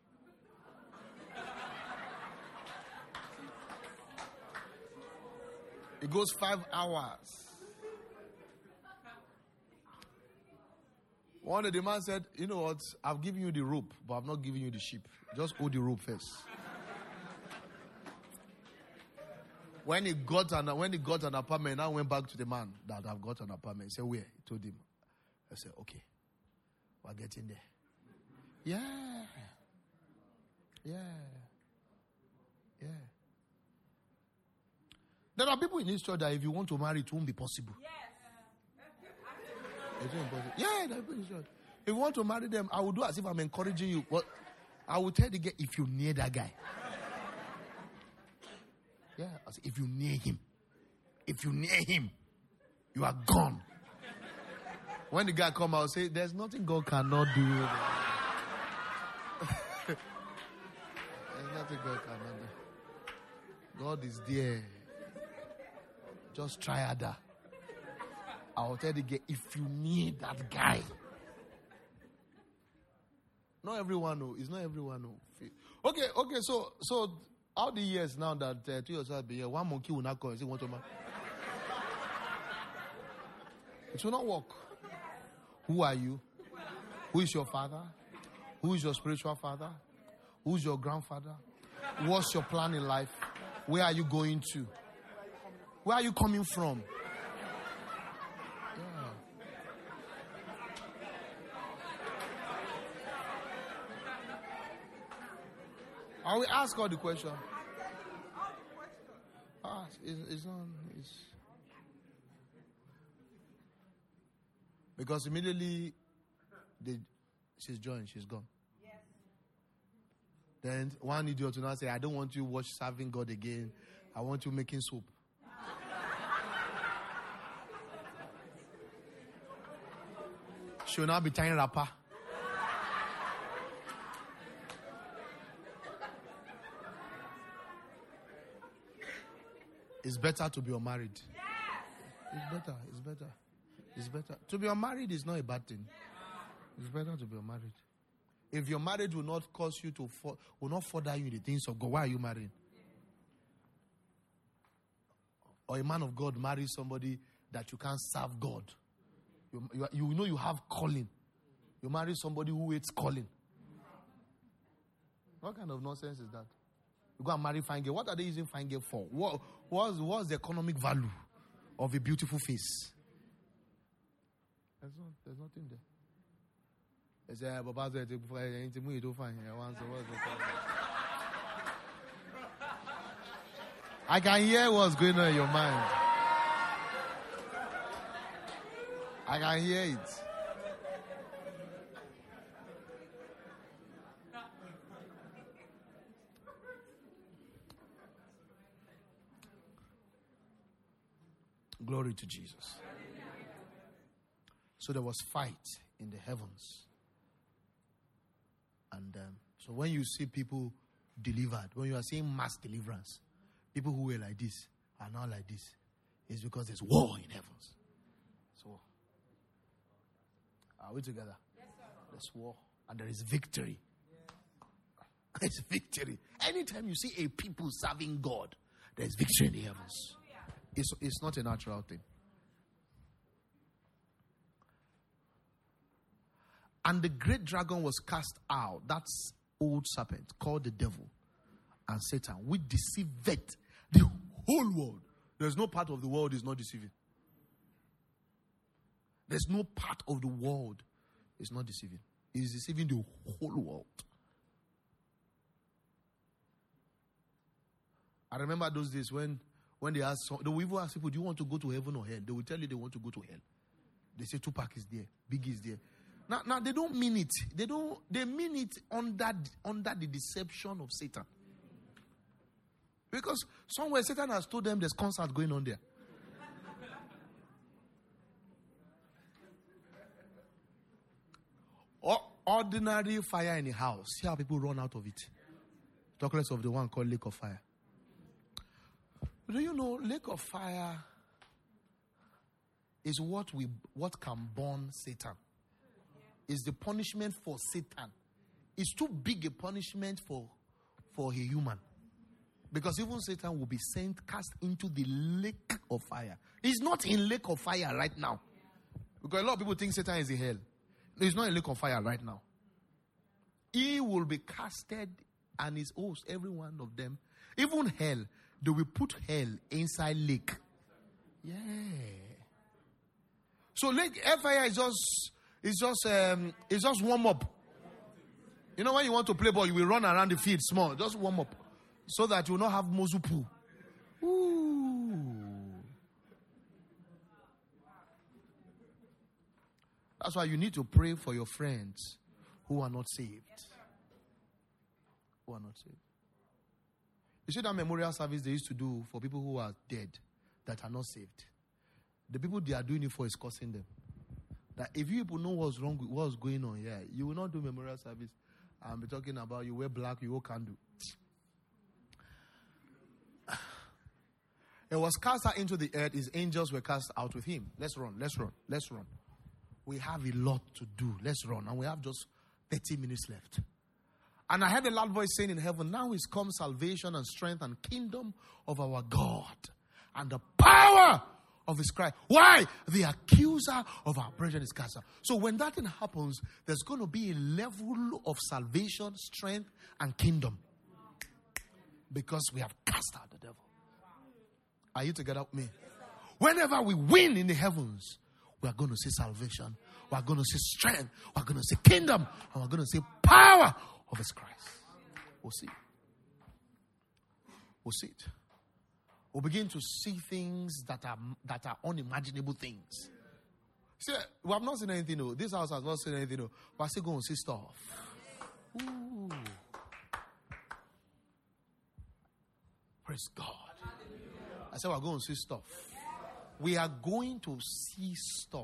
It goes 5 hours. One day the man said, you know what? I've given you the rope, but I've not given you the sheep. Just hold the rope first. When he got an apartment, I went back to the man that I've got an apartment. He said, where? He told him. I said, okay. We're getting there. Yeah. Yeah. Yeah. There are people in this church that if you want to marry, it won't be possible. Yes. It's not impossible. Yeah, they're pretty sure. If you want to marry them, I will do as if I'm encouraging you. What? I will tell the girl, if you near that guy. Yeah, I say, if you near him, you are gone. When the guy come out, say, there's nothing God cannot do. There's nothing God cannot do. God is there. Just try harder. I'll tell the girl, if you need that guy. Not everyone know. It's not everyone know. Okay. So all the years now that 2 years have been here, one monkey will not come and say, want to marry. It will not work. Who are you? Who is your father? Who is your spiritual father? Who is your grandfather? What's your plan in life? Where are you going to? Where are you coming from? I will ask all the questions. It's not. Because immediately she's joined, she's gone. Yes. Then one idiot will now say, I don't want you watch serving God again. I want you making soup. She'll now be tying wrapper. It's better to be unmarried. Yes. It's better. To be unmarried is not a bad thing. It's better to be unmarried. If your marriage will not cause you to will not further you in the things of God, why are you marrying? Or a man of God marries somebody that you can't serve God. You know you have calling. You marry somebody who hates calling. What kind of nonsense is that? You go and marry fine girl. What are they using fine girl for? What's the economic value of a beautiful face? There's nothing there. They say, I can hear what's going on in your mind. I can hear it. Glory to Jesus. So there was fight in the heavens. And so when you see people delivered, when you are seeing mass deliverance, people who were like this are now like this. It's because there's war in heavens. So, are we together? Yes, sir. There's war and there is victory. Yeah. There's victory. Anytime you see a people serving God, there's victory in the heavens. It's not a natural thing. And the great dragon was cast out. That's old serpent called the devil and Satan, which deceived the whole world. There's no part of the world is not deceiving. There's no part of the world is not deceiving. It's deceiving the whole world. I remember those days when they ask, they will even ask people, do you want to go to heaven or hell? They will tell you they want to go to hell. They say Tupac is there, Biggie is there. Now they don't mean it. They mean it under the deception of Satan. Because somewhere Satan has told them there's concert going on there. Ordinary fire in a house. See how people run out of it. Talk less of the one called lake of fire. Do you know lake of fire is what can burn Satan? Is the punishment for Satan. It's too big a punishment for a human. Because even Satan will be cast into the lake of fire. He's not in lake of fire right now. Because a lot of people think Satan is in hell. No, he's not in lake of fire right now. He will be casted and his host, every one of them. Even hell, they will put hell inside lake. Yeah. So lake fire is just warm up. You know when you want to play ball, you will run around the field small. Just warm up. So that you will not have mozupu. Ooh. That's why you need to pray for your friends who are not saved. Who are not saved. You see that memorial service they used to do for people who are dead that are not saved. The people they are doing it for is causing them. That if you people know what's wrong with what's going on here, you will not do memorial service and be talking about you wear black, you wear candle. It was cast out into the earth, his angels were cast out with him. Let's run. We have a lot to do. Let's run. And we have just 30 minutes left. And I heard a loud voice saying in heaven, now is come salvation and strength and kingdom of our God and the power of his Christ. Why? The accuser of our brethren is cast out. So when that thing happens, there's going to be a level of salvation, strength, and kingdom. Because we have cast out the devil. Are you together with me? Whenever we win in the heavens, we are going to see salvation. We are going to see strength. We are going to see kingdom. And we are going to see power of his Christ. We'll see. We'll see it. We'll begin to see things that are unimaginable things. See, we have not seen anything. No. This house has not seen anything. No. But I still going to see stuff. Ooh. Praise God. I said we're going to see stuff. We are going to see stuff.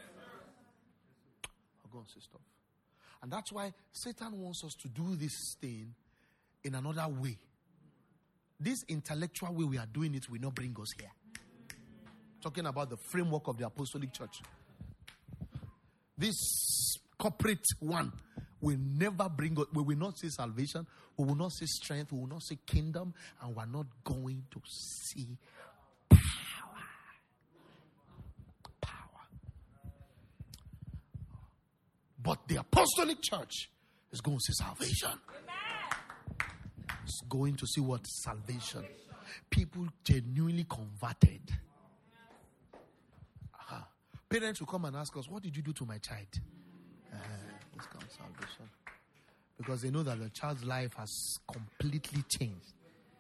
We're going to see stuff. And that's why Satan wants us to do this thing in another way. This intellectual way we are doing it will not bring us here. Talking about the framework of the apostolic church. This corporate one will never bring us. We will not see salvation. We will not see strength. We will not see kingdom. And we're not going to see power. But the apostolic church is going to see salvation. It's going to see what? Salvation. People genuinely converted. Parents will come and ask us, what did you do to my child? This comes salvation. Because they know that the child's life has completely changed.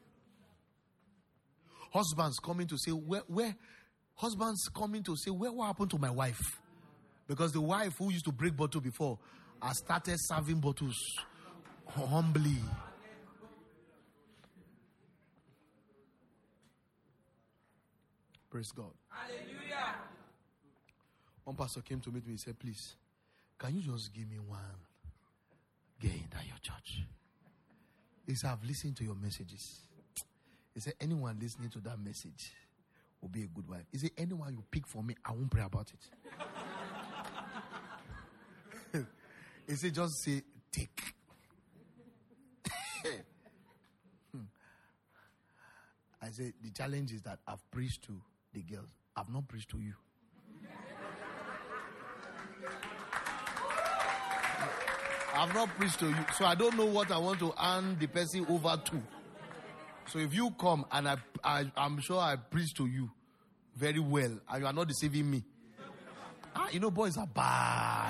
Husbands coming to say, where? Husbands coming to say, what happened to my wife? Because the wife who used to break bottle before has started serving bottles humbly. Praise God. Hallelujah. One pastor came to meet me. He said, please, can you just give me one girl in your church? He said, I've listened to your messages. He said, anyone listening to that message will be a good wife. He said, anyone you pick for me, I won't pray about it. He said, just say, take. I said, the challenge is that I've preached to the girls. I've not preached to you. I've not preached to you. So I don't know what I want to hand the person over to. So if you come and I'm sure I preach to you very well and you are not deceiving me. You know, boys are bad.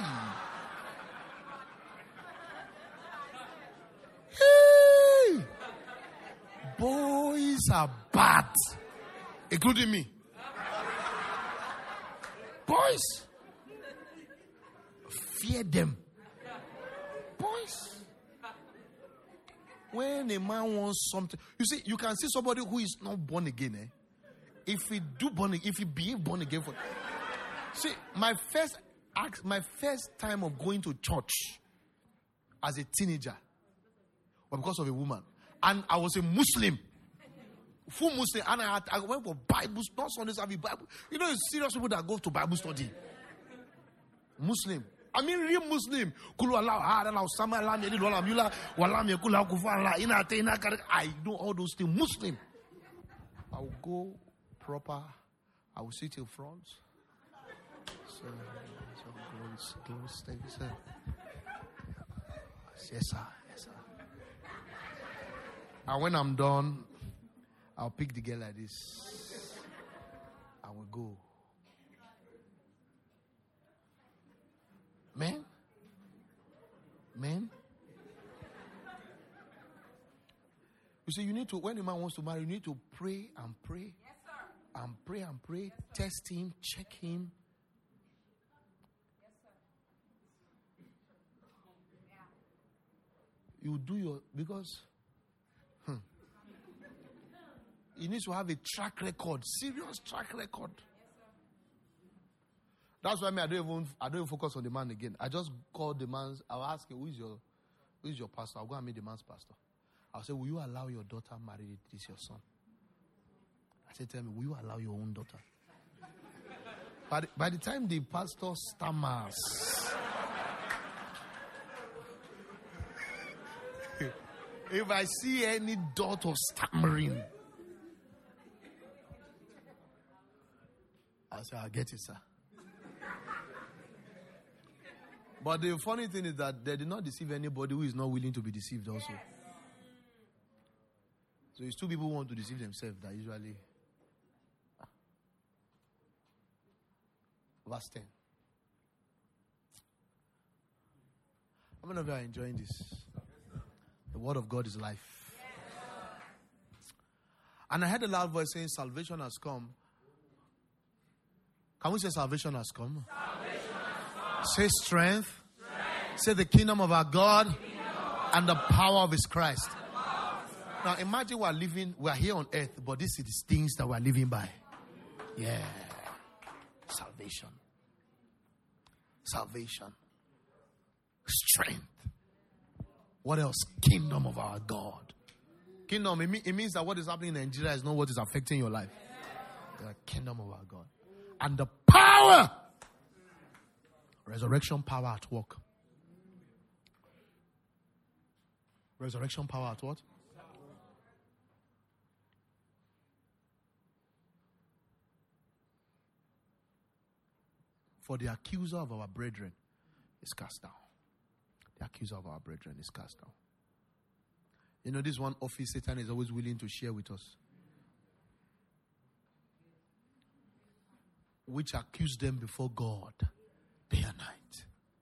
Hey! Boys are bad. Including me. Boys. Fear them. Boys. When a man wants something, you see, you can see somebody who is not born again. If he behave born again for. See, my first time of going to church as a teenager was because of a woman, and I was a Muslim, full Muslim, and I went for Bible, not Sunday service, Bible. You know, it's serious people that go to Bible study. Muslim. I mean, real Muslim. I know all those things. Muslim. I will go proper. I will sit in front. So thank you, sir. Yes, sir. Yes, sir. And when I'm done, I'll pick the girl like this. I will go. Men. You see, you need to, when a man wants to marry, you need to pray and pray. Yes, sir. And pray and pray. Test him, check him. you do your, because he needs to have a track record, serious track record. That's why I don't even focus on the man again. I just call the man. I'll ask him, who is your pastor? I'll go and meet the man's pastor. I'll say, will you allow your daughter marry this your son? I say, tell me, will you allow your own daughter? By the time the pastor stammers, if I see any dot of stammering, I'll say, I'll get it, sir. But the funny thing is that they did not deceive anybody who is not willing to be deceived also. So it's two people who want to deceive themselves that usually. Verse 10. How many of you are enjoying this? The word of God is life. And I heard a loud voice saying, salvation has come. Can we say salvation has come? Salvation has come. Say strength. Say the kingdom of our God and the power of his Christ. Now imagine we are here on earth, but this is the things that we are living by. Yeah. Salvation. Salvation. Strength. What else? Kingdom of our God. Kingdom, it means that what is happening in Nigeria is not what is affecting your life. The kingdom of our God. And the power. Resurrection power at work. Resurrection power at what? For the accuser of our brethren is cast down. The accuser of our brethren is cast down. You know, this one office Satan is always willing to share with us. Which accused them before God day and night.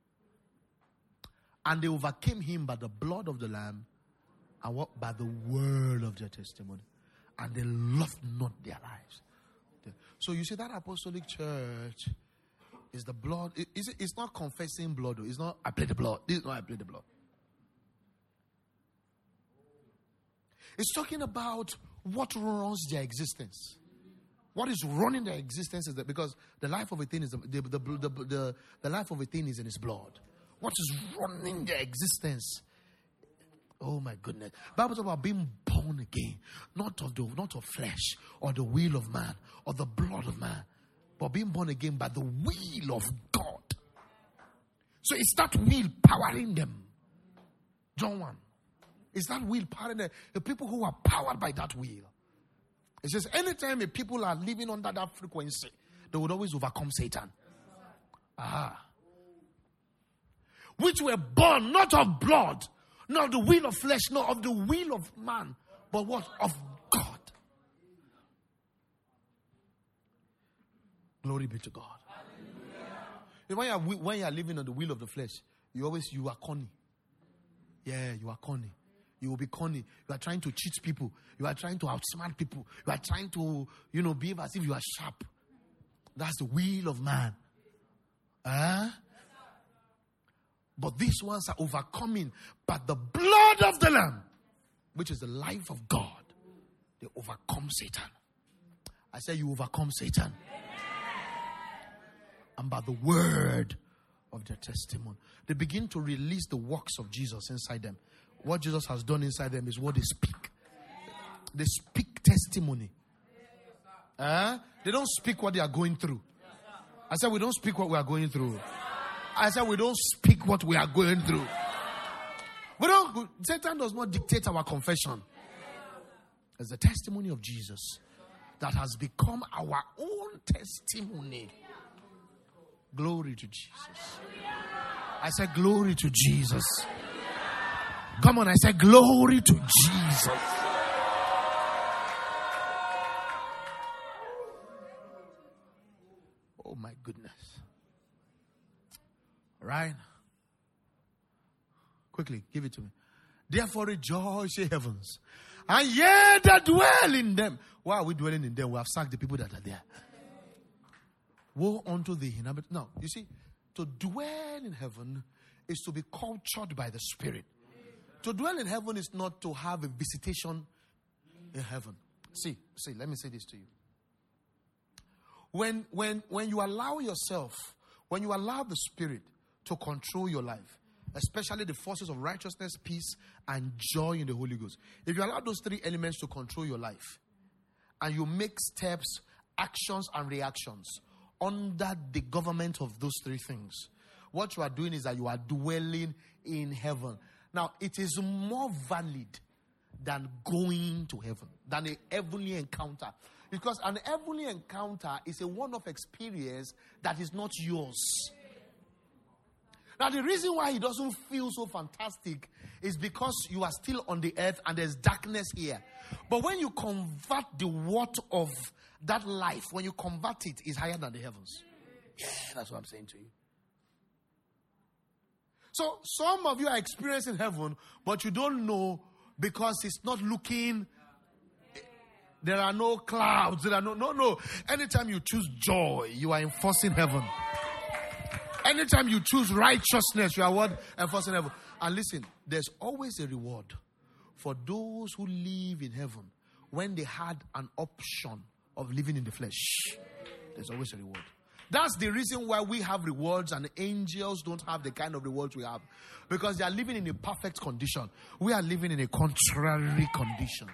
And they overcame him by the blood of the Lamb and what? By the word of their testimony. And they loved not their lives. So you see that apostolic church is the blood. It's not confessing blood. It's not, I plead the blood. This is not, I plead the blood. It's talking about what runs their existence. What is running their existence is that because the life of a thing is the life of a thing is in its blood. What is running their existence? Oh my goodness! Bible talks about being born again, not of flesh or the will of man or the blood of man, but being born again by the will of God. So it's that will powering them. John 1. It's that will powering them. The people who are powered by that will. It says anytime the people are living under that frequency, they would always overcome Satan. Which were born not of blood, not of the will of flesh, not of the will of man, but what? Of God. Glory be to God. When you are living on the will of the flesh, you are corny. Yeah, you are corny. You will be corny. You are trying to cheat people. You are trying to outsmart people. You are trying to, behave as if you are sharp. That's the will of man. But these ones are overcoming by the blood of the Lamb, which is the life of God. They overcome Satan. I say you overcome Satan. And by the word of their testimony, they begin to release the works of Jesus inside them. What Jesus has done inside them is what they speak. They speak testimony. They don't speak what they are going through. I said we don't speak what we are going through. I said we don't speak what we are going through. Satan does not dictate our confession. It's the testimony of Jesus that has become our own testimony. Glory to Jesus. I said glory to Jesus. Come on, I said glory to Jesus. Oh my goodness. Right? Quickly, give it to me. Therefore rejoice, ye heavens, and ye that dwell in them. Why are we dwelling in them? We have sacked the people that are there. Woe unto the inhabitants. Now, you see, to dwell in heaven is to be cultured by the Spirit. To dwell in heaven is not to have a visitation in heaven. See, let me say this to you. When you allow yourself, when you allow the Spirit to control your life, especially the forces of righteousness, peace, and joy in the Holy Ghost. If you allow those three elements to control your life, and you make steps, actions, and reactions under the government of those three things, what you are doing is that you are dwelling in heaven. Now, it is more valid than going to heaven, than a heavenly encounter. Because an heavenly encounter is a one-off experience that is not yours. Now, the reason why it doesn't feel so fantastic is because you are still on the earth and there's darkness here. But when you convert the word of that life, when you convert it, it's higher than the heavens. Yeah, that's what I'm saying to you. So, some of you are experiencing heaven, but you don't know because it's not looking. There are no clouds. There are no. Anytime you choose joy, you are enforcing heaven. Anytime you choose righteousness, you are what? Enforcing heaven. And listen, there's always a reward for those who live in heaven when they had an option of living in the flesh. There's always a reward. That's the reason why we have rewards and angels don't have the kind of rewards we have. Because they are living in a perfect condition. We are living in a contrary condition.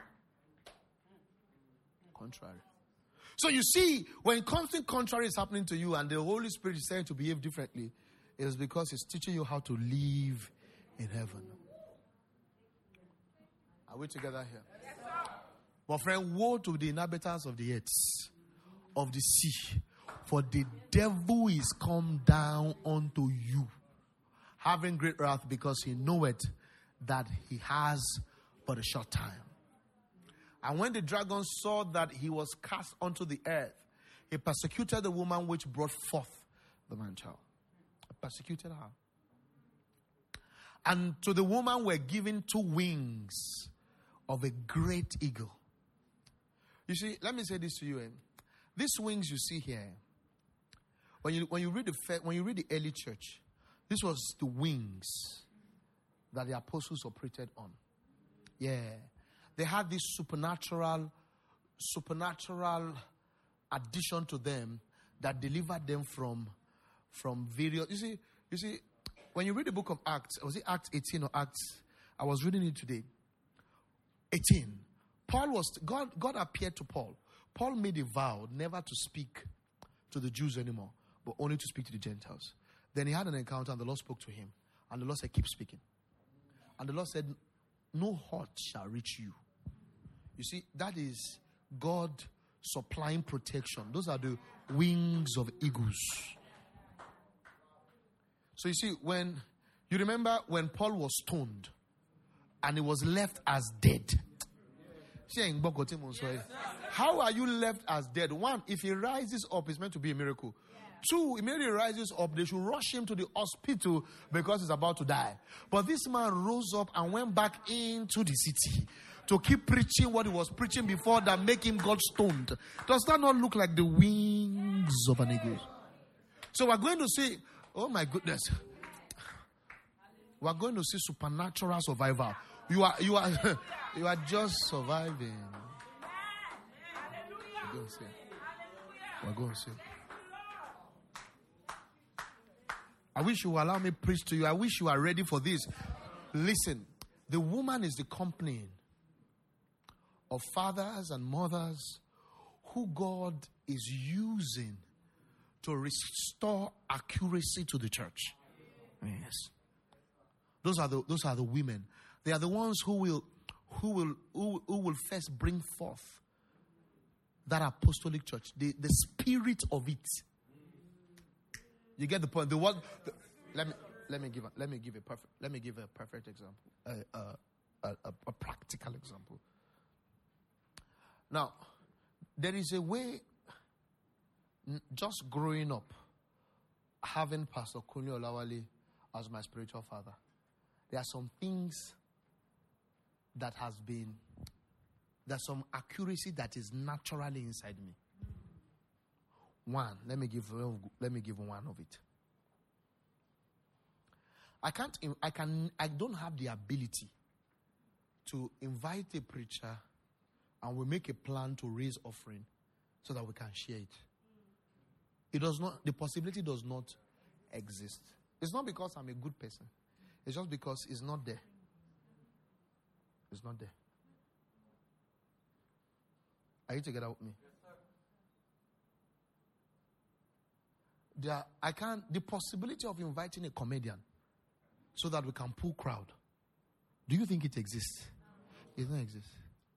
Contrary. So you see, when something contrary is happening to you and the Holy Spirit is saying to behave differently, it is because it's teaching you how to live in heaven. Are we together here? Yes, sir. But friend, woe to the inhabitants of the earth, of the sea, for the devil is come down unto you, having great wrath, because he knoweth that he has but a short time. And when the dragon saw that he was cast onto the earth, he persecuted the woman which brought forth the man-child. He persecuted her. And to the woman were given 2 wings of a great eagle. You see, let me say this to you. These wings you see here, when you read the early church, this was the wings that the apostles operated on. Yeah. They had this supernatural addition to them that delivered them from various. You see, when you read the book of Acts, was it Acts 18 or Acts? I was reading it today. 18. God appeared to Paul. Paul made a vow never to speak to the Jews anymore, but only to speak to the Gentiles. Then he had an encounter and the Lord spoke to him. And the Lord said, keep speaking. And the Lord said, no hurt shall reach you. You see, that is God supplying protection. Those are the wings of eagles. So you see, when you remember when Paul was stoned and he was left as dead. How are you left as dead? 1, if he rises up, it's meant to be a miracle. 2, immediately he rises up, they should rush him to the hospital because he's about to die. But this man rose up and went back into the city to keep preaching what he was preaching before that make him God stoned. Does that not look like the wings of an eagle? So we're going to see, oh my goodness, we're going to see supernatural survival. You are just surviving. We're going to see. We're going to see. I wish you would allow me to preach to you. I wish you are ready for this. Listen, the woman is the company of fathers and mothers who God is using to restore accuracy to the church. Yes. Those are the women. They are the ones who will first bring forth that apostolic church, the spirit of it. You get the point. Let me give a perfect example, a practical example. Now, there is a way. Just growing up, having Pastor Kunle Olawale as my spiritual father, there are some things that there's some accuracy that is naturally inside me. One, let me give one of it. I don't have the ability to invite a preacher and we make a plan to raise offering so that we can share it. It does not, the possibility does not exist. It's not because I'm a good person. It's just because it's not there. It's not there. Are you together with me? The possibility of inviting a comedian so that we can pull crowd. Do you think it exists? It doesn't exist.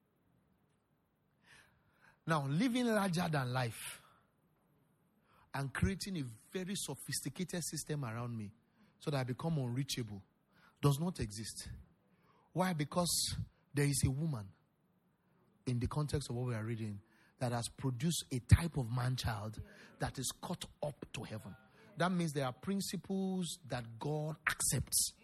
Now, living larger than life and creating a very sophisticated system around me so that I become unreachable does not exist. Why? Because there is a woman in the context of what we are reading that has produced a type of man-child that is caught up to heaven. That means there are principles that God accepts.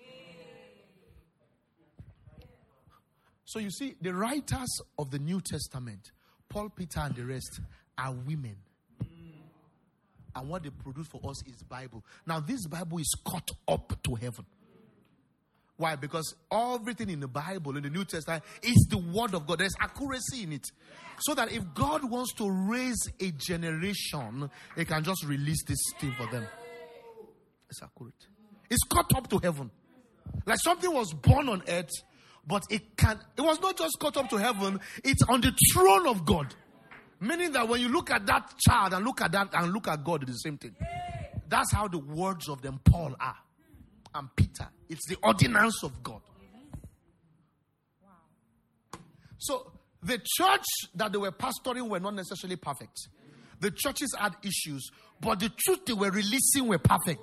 So you see, the writers of the New Testament, Paul, Peter, and the rest, are women. And what they produce for us is Bible. Now, this Bible is caught up to heaven. Why? Because everything in the Bible, in the New Testament, is the word of God. There's accuracy in it. So that if God wants to raise a generation, He can just release this thing for them. It's accurate. It's caught up to heaven. Like something was born on earth, but it was not just caught up to heaven, it's on the throne of God. Meaning that when you look at that child and look at that and look at God, it's the same thing. That's how the words of them Paul are. And Peter. It's the ordinance of God. Wow. So the church that they were pastoring were not necessarily perfect. The churches had issues, but the truth they were releasing were perfect.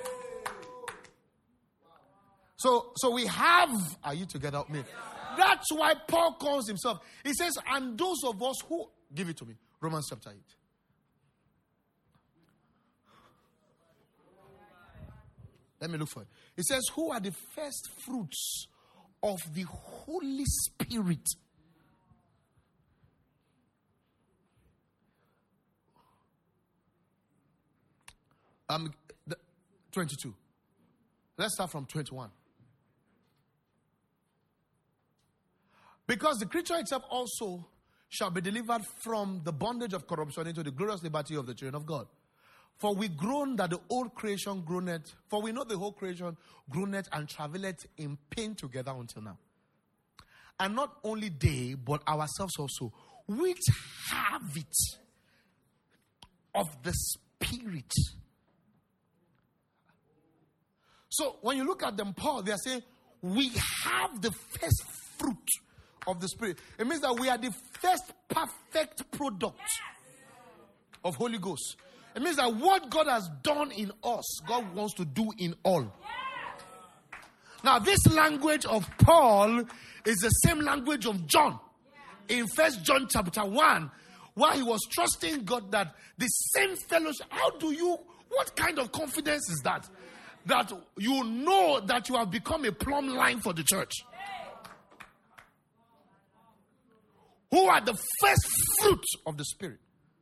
So we have, are you together with me? That's why Paul calls himself. He says, and those of us who, give it to me, Romans chapter 8. Let me look for it. It says, who are the first fruits of the Holy Spirit? 22. Let's start from 21. Because the creature itself also shall be delivered from the bondage of corruption into the glorious liberty of the children of God. For we groan that the old creation groaneth, for we know the whole creation groaneth and travaileth in pain together until now. And not only they, but ourselves also, which have it of the Spirit. So when you look at them, Paul, they are saying, we have the first fruit of the Spirit. It means that we are the first perfect product of Holy Ghost. It means that what God has done in us, God wants to do in all. Now, this language of Paul is the same language of John. In 1 John chapter 1, where he was trusting God that the same fellowship, what kind of confidence is that? That you know that you have become a plumb line for the church. Who are the first fruits of the Spirit?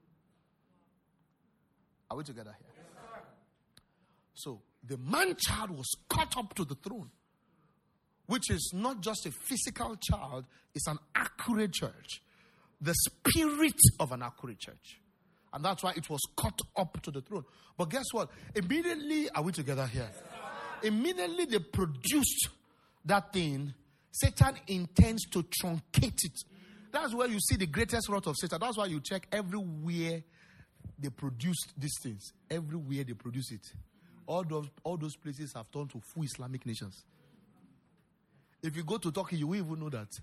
Are we together here? Yes, so the man-child was caught up to the throne, which is not just a physical child, it's an accurate church. The spirit of an accurate church. And that's why it was caught up to the throne. But guess what? Immediately, are we together here? Immediately they produced that thing, Satan intends to truncate it. That's where you see the greatest wrath of Satan. That's why you check everywhere they produced these things. Everywhere they produce it. All those places have turned to full Islamic nations. If you go to Turkey, you will even know that.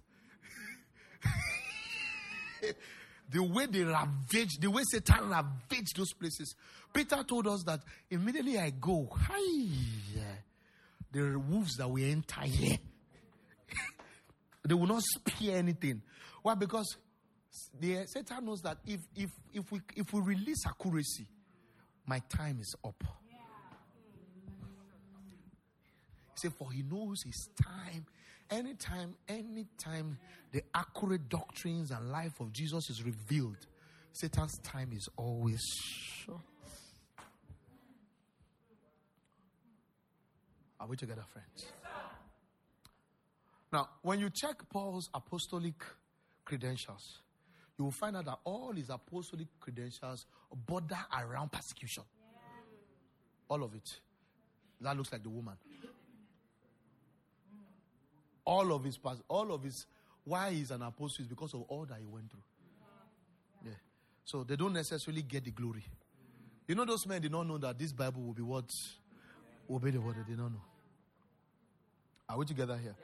The way they ravage, the way Satan ravaged those places. Peter told us that immediately I go, the wolves that will enter here, they will not spare anything. Why? Because Satan knows that if we release accuracy, my time is up. He said, for he knows his time. Anytime the accurate doctrines and life of Jesus is revealed, Satan's time is always short. Are we together, friends? Now, when you check Paul's apostolic credentials, you will find out that all his apostolic credentials border around persecution. All of it. That looks like the woman. All of his, why he's an apostle is because of all that he went through. Yeah. So they don't necessarily get the glory. You know, those men did not know that this Bible will be what? Will be the word. They did not know. Are we together here?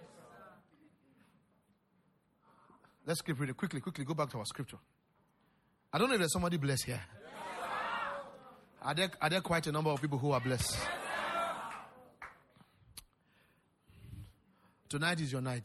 Let's keep reading. Quickly, go back to our scripture. I don't know if there's somebody blessed here. Are there quite a number of people who are blessed? Tonight is your night.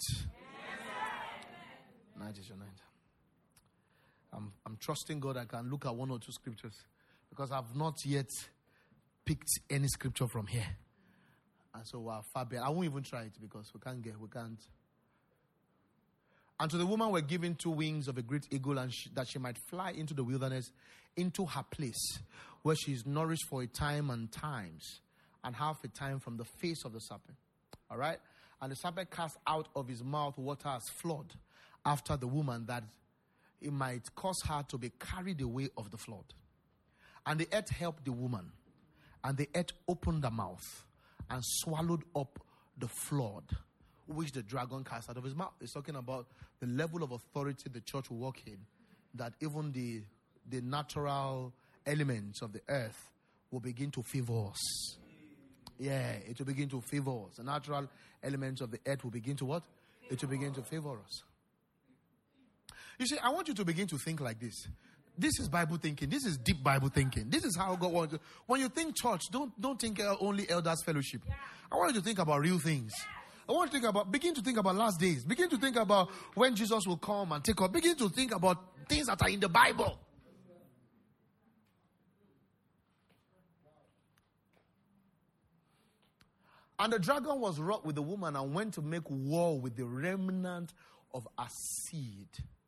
Tonight is your night. I'm trusting God I can look at one or two scriptures because I've not yet picked any scripture from here. And so we're far better. I won't even try it because we can't. And to the woman were given 2 wings of a great eagle, and that she might fly into the wilderness, into her place, where she is nourished for a time and times, and half a time from the face of the serpent. All right? And the serpent cast out of his mouth water as flood after the woman, that it might cause her to be carried away of the flood. And the earth helped the woman, and the earth opened her mouth and swallowed up the flood which the dragon cast out of his mouth. It's talking about the level of authority the church will walk in, that even the natural elements of the earth will begin to favor us. Yeah, it will begin to favor us. The natural elements of the earth will begin to what? It will begin to favor us. You see, I want you to begin to think like this. This is Bible thinking. This is deep Bible thinking. This is how God wants you. When you think church, don't think only elders fellowship. I want you to think about real things. I want you to begin to think about last days. Begin to think about when Jesus will come and take off. Begin to think about things that are in the Bible. And the dragon was wroth with the woman and went to make war with the remnant of her seed.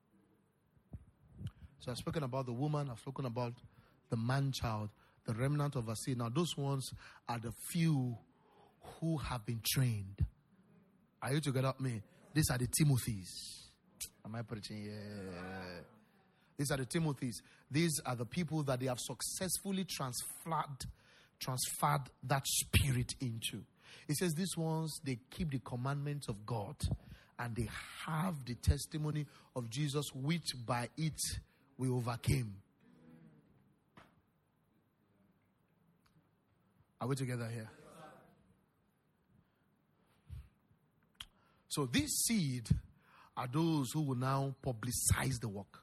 So I've spoken about the woman. I've spoken about the man-child, the remnant of her seed. Now those ones are the few who have been trained. Are you together with me? These are the Timothys. Am I preaching? Yeah. These are the Timothys. These are the people that they have successfully transferred that spirit into. It says these ones, they keep the commandments of God, and they have the testimony of Jesus, which by it we overcame. Are we together here? So this seed are those who will now publicize the work.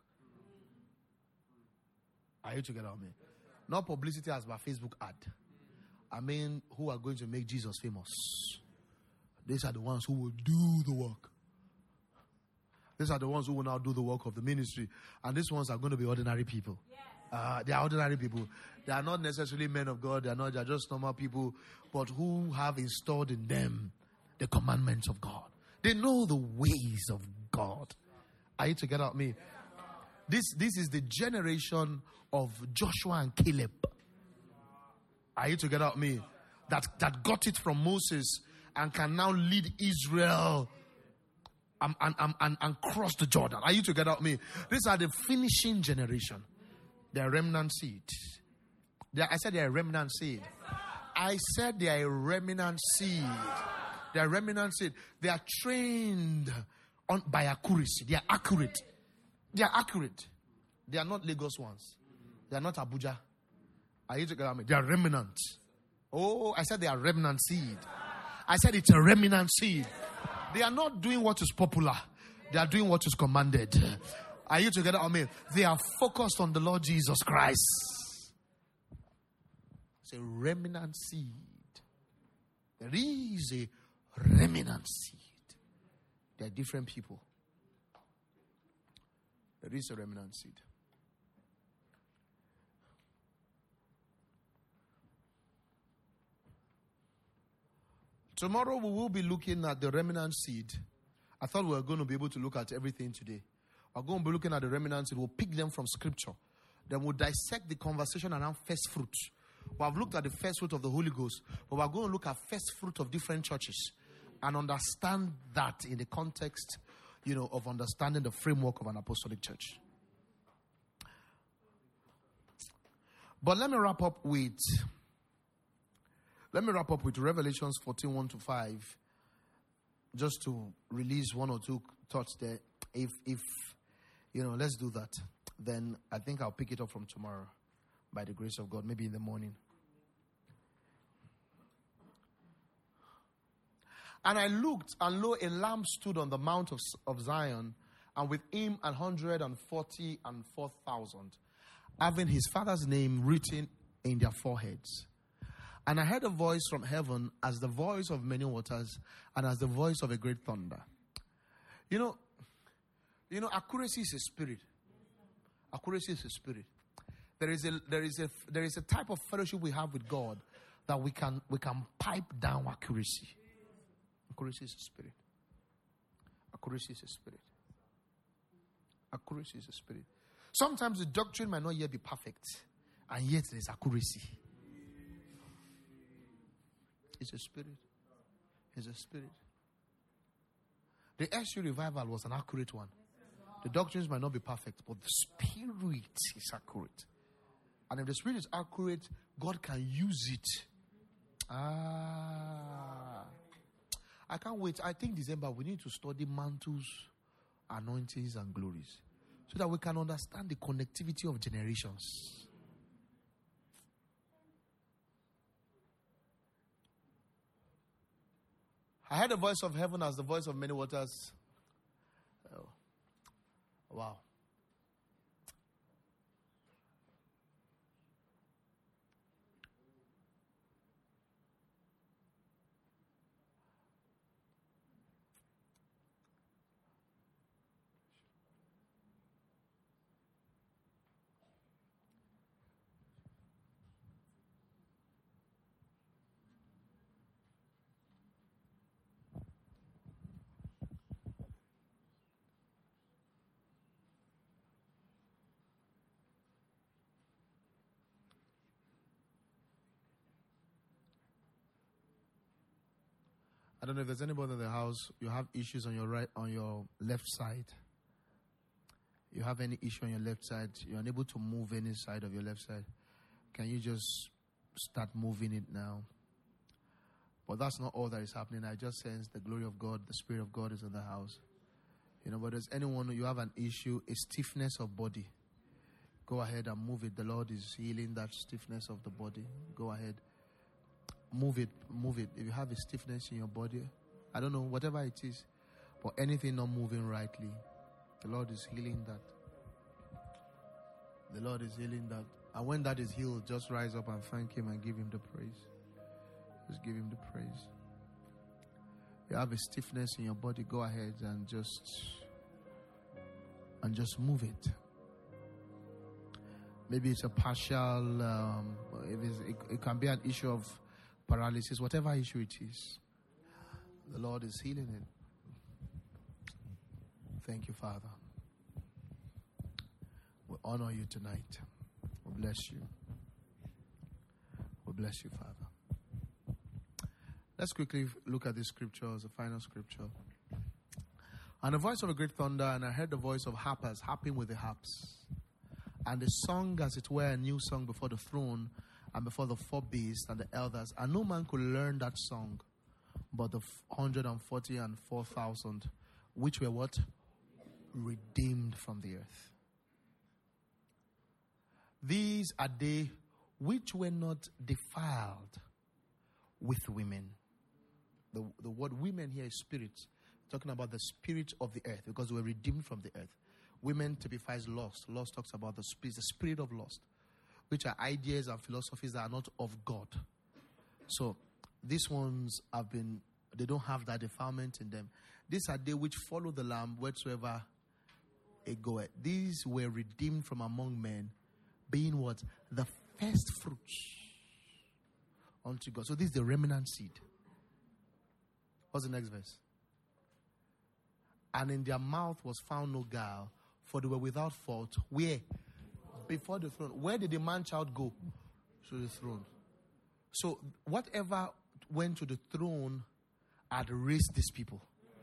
Are you together with me? Not publicity as by Facebook ad. I mean, who are going to make Jesus famous. These are the ones who will do the work. These are the ones who will now do the work of the ministry. And these ones are going to be ordinary people. They are ordinary people. They are not necessarily men of God. They are just normal people. But who have installed in them the commandments of God. They know the ways of God. Are you together with me? This is the generation of Joshua and Caleb. Are you together with me? That got it from Moses and can now lead Israel and cross the Jordan. Are you together with me? These are the finishing generation. They are remnant seed. I said they are remnant seed. I said they are a remnant seed. They are remnant seed. They are trained by accuracy. They are accurate. They are accurate. They are not Lagos ones. They are not Abuja. Are you together with me? They are remnant. Oh, I said they are remnant seed. I said it's a remnant seed. They are not doing what is popular. They are doing what is commanded. Are you together with me? They are focused on the Lord Jesus Christ. It's a remnant seed. There is a remnant seed. They are different people. There is a remnant seed. Tomorrow we will be looking at the remnant seed. I thought we were going to be able to look at everything today. We're going to be looking at the remnant seed. We'll pick them from scripture. Then we'll dissect the conversation around first fruit. We have looked at the first fruit of the Holy Ghost, but we're going to look at first fruit of different churches and understand that in the context, of understanding the framework of an apostolic church. But let me wrap up with Revelations 14:1-5, just to release one or two thoughts there. If let's do that. Then I think I'll pick it up from tomorrow, by the grace of God, maybe in the morning. And I looked, and lo, a lamb stood on the mount of Zion, and with him 144,000, having his father's name written in their foreheads. And I heard a voice from heaven as the voice of many waters and as the voice of a great thunder. Accuracy is a spirit. Accuracy is a spirit. There is a type of fellowship we have with God that we can pipe down accuracy. Accuracy is a spirit. Accuracy is a spirit. Accuracy is a spirit. Sometimes the doctrine might not yet be perfect, and yet there is accuracy. It's a spirit. It's a spirit. The SU revival was an accurate one. The doctrines might not be perfect, but the spirit is accurate. And if the spirit is accurate, God can use it. I can't wait. I think December we need to study mantles, anointings, and glories, so that we can understand the connectivity of generations. I heard the voice of heaven as the voice of many waters. Oh. Wow. I don't know if there's anybody in the house, you have issues on your left side. You have any issue on your left side, you're unable to move any side of your left side. Can you just start moving it now? But that's not all that is happening. I just sense the glory of God, the Spirit of God is in the house. But there's anyone you have an issue, a stiffness of body. Go ahead and move it. The Lord is healing that stiffness of the body. Go ahead. Move it. If you have a stiffness in your body, I don't know, whatever it is, but anything not moving rightly, the Lord is healing that. The Lord is healing that. And when that is healed, just rise up and thank Him and give Him the praise. Just give Him the praise. You have a stiffness in your body, go ahead and just move it. Maybe it's a partial, it can be an issue of paralysis, whatever issue it is. The Lord is healing it. Thank you, Father. We honor you tonight. We bless you. We bless you, Father. Let's quickly look at this scripture as a final scripture. And the voice of a great thunder, and I heard the voice of harpers harping with the harps. And they sung, as it were, a new song before the throne and before the four beasts and the elders. And no man could learn that song but the 144,000, which were what? Redeemed from the earth. These are they which were not defiled with women. The word women here is spirit. Talking about the spirit of the earth, because we were redeemed from the earth. Women typifies lust. Lust talks about the spirit of lust, which are ideas and philosophies that are not of God. So these ones they don't have that defilement in them. These are they which follow the Lamb wheresoever it goeth. These were redeemed from among men, being what? The first fruits unto God. So this is the remnant seed. What's the next verse? And in their mouth was found no guile, for they were without fault. Where? Before the throne. Where did the man-child go? To the throne. So whatever went to the throne had raised these people.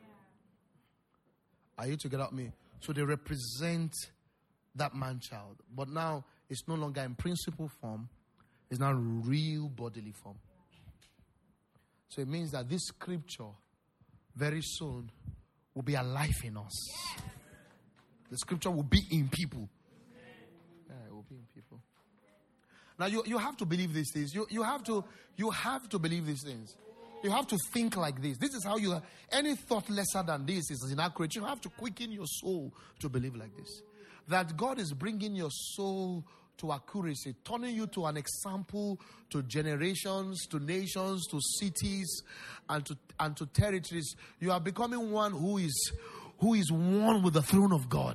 Are you together with me? So they represent that man-child. But now it's no longer in principle form. It's now real bodily form. So it means that this scripture very soon will be alive in us. The scripture will be in people. Yeah, it will be in people. Now you have to believe these things. You have to believe these things. You have to think like this. This is how any thought lesser than this is inaccurate. You have to quicken your soul to believe like this. That God is bringing your soul to accuracy, turning you to an example to generations, to nations, to cities, and to territories. You are becoming one who is one with the throne of God.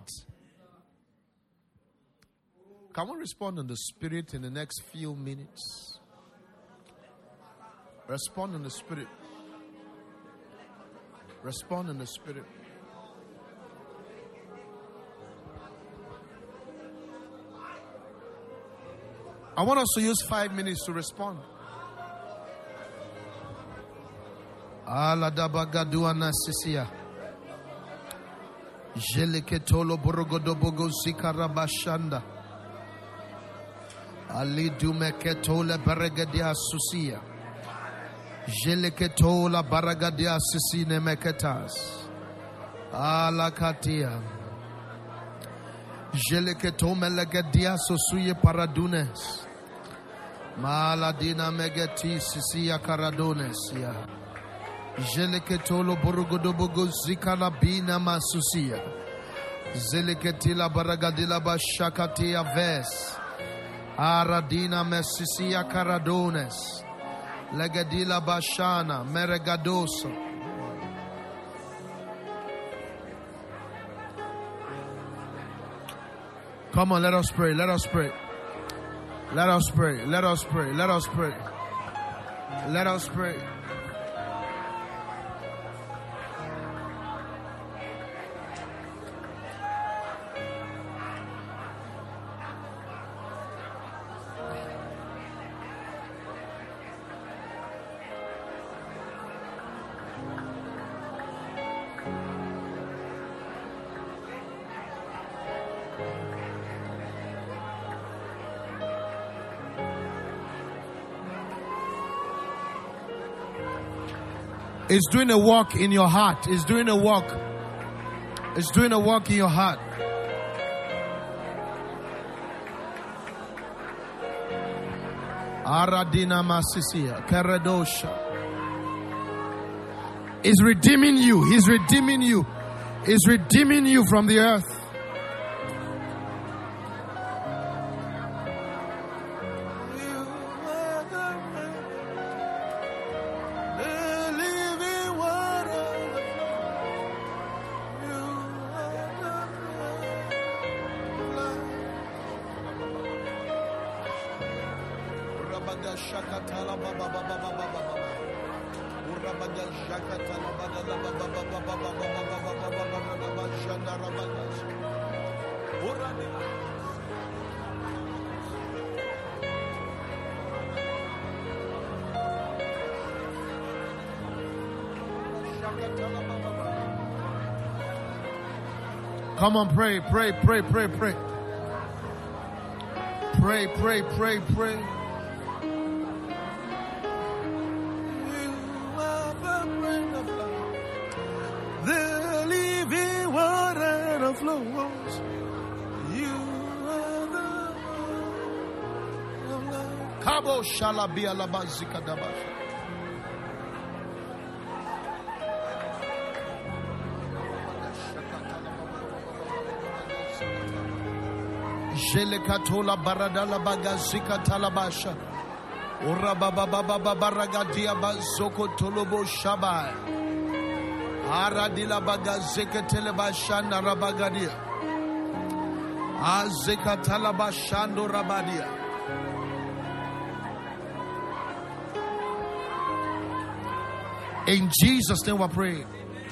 Can we respond in the spirit in the next few minutes? Respond in the spirit. Respond in the spirit. I want us to use 5 minutes to respond. Aladabagaduana sisia. Jeleketolo borogodobogo zikarabashanda. Ali dumeketole baragadia susia. Jeleketola baragadia sisine meketas. Alakatia. Jeleketome legadia sosuye paradunes. Maladina megeti sisia caradones ya. Jeleketolo borogodobogo zikala bina masusia. Zeleketila baragadila bashakatia ves. Aradina mesisia caradones. Legadila bashana meregadoso. Come on, let us pray. Let us pray. Let us pray. Let us pray. Let us pray. Let us pray. It's doing a work in your heart. It's doing a work. It's doing a work in your heart. Aradina masisia keredosha. Is redeeming you. He's redeeming you. He's redeeming you from the earth. Come on, pray, pray, pray, pray, pray. Pray, pray, pray, pray. The living water that flows. You are the Kabo Shalabi Alabazika Dabash. Jelekatola baradala bagazika talabasha. Ora baba baba baragadia bazoko tolobo shabai. Aradila bagazeke telebashana rabagadia. Azeka talabashando rabadia. In Jesus' name we pray.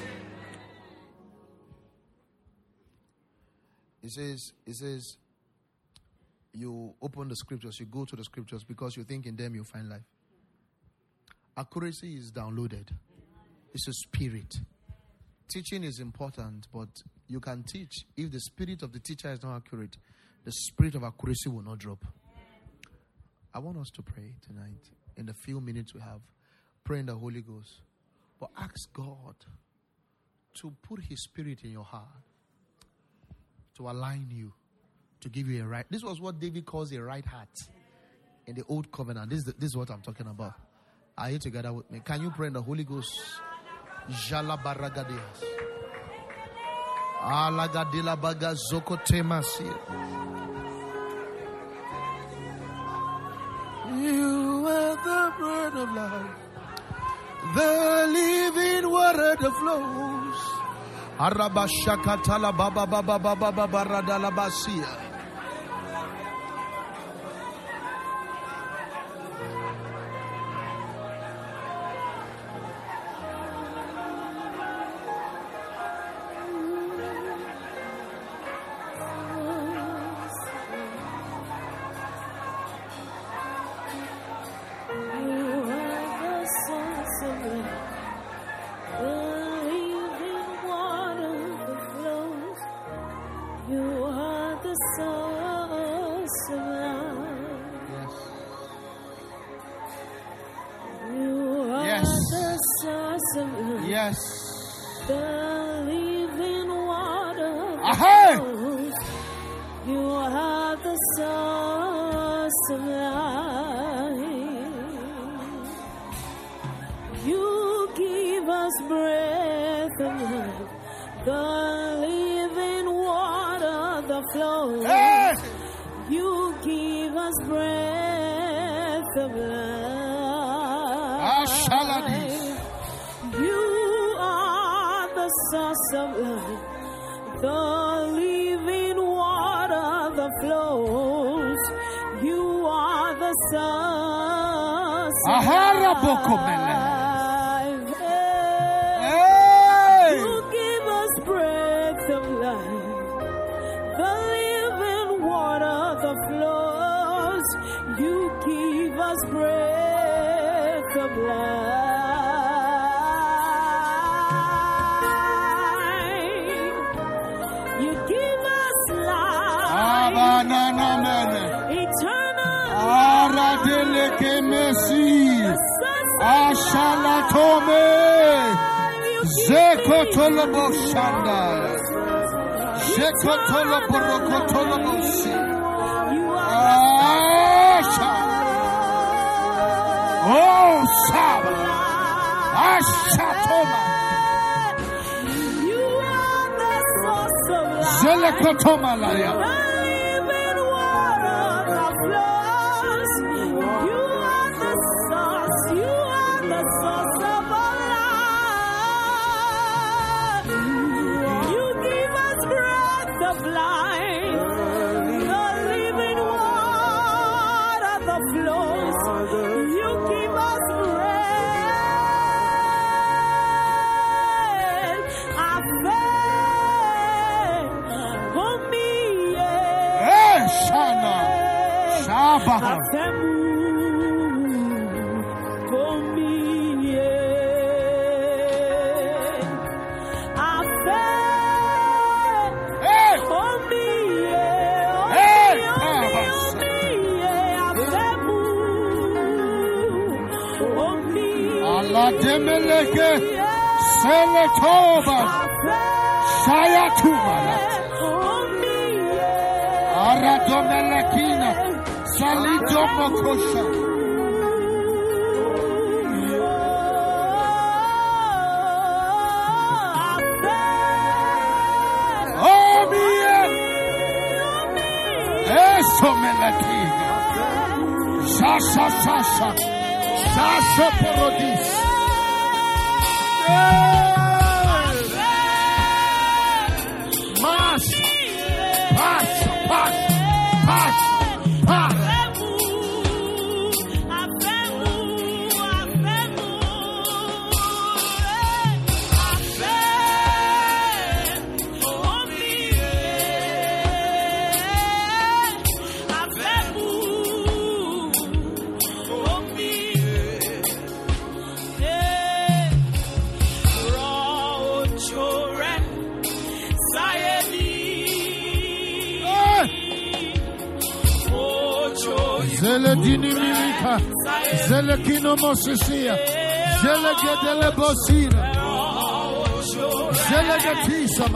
It says, you open the scriptures, you go to the scriptures because you think in them you'll find life. Accuracy is downloaded. It's a spirit. Teaching is important, but you can teach. If the spirit of the teacher is not accurate, the spirit of accuracy will not drop. I want us to pray tonight. In the few minutes we have, pray in the Holy Ghost. But ask God to put His spirit in your heart, to align you, to give you a right. This was what David calls a right heart in the Old Covenant. This is what I'm talking about. Are you together with me? Can you pray in the Holy Ghost? Jala baragadias. Alagadila baga zoko temasi. You are the bread of life, the living water that flows. Arabashakatala baba baba baba baba radala basia. Yes. The living water flows. You are the source of life. You give us breath of life. The living water that flows. Hey! You give us breath of life. Source of life, the living water that flows. You are the source of life. Hey. You give us breath of life, the living water that flows. You give us breath of life. Ashalatome Zekotolobo Shanda Zekotoloborokotolobosi Asha Oh Saba Ashatoma You are the source of life Zelekotoma Laya Demeleke Seletoba Shayatumala Aradomelekina Salidomokosha Omie Esomelekina Sasha Sasha Sasha Porodis Zele dinimilika. Zele kino mosisia. Zele gedele bosira. Zele getisama.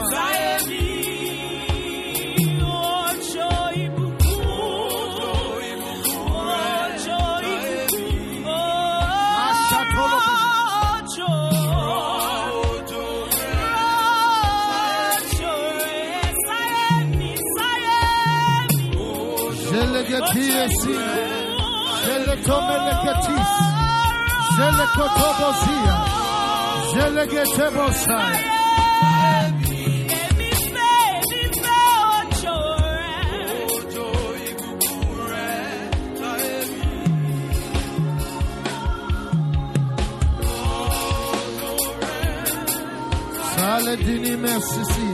Jele tomeleketis, jele kotobosia, jele getebosai. Sale dini mesisi.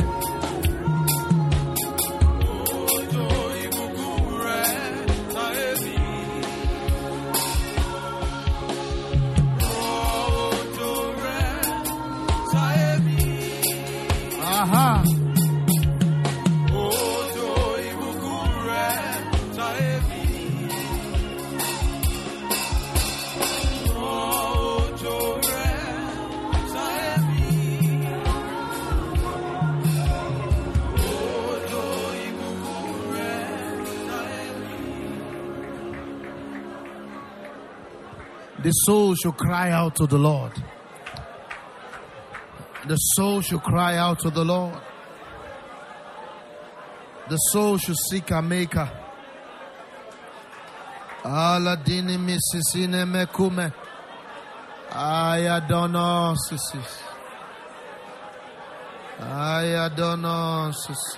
The soul should cry out to the Lord. The soul should cry out to the Lord. The soul should seek a maker. Aladini misisine mekume. Ayadono sisis. Ayadono sisis.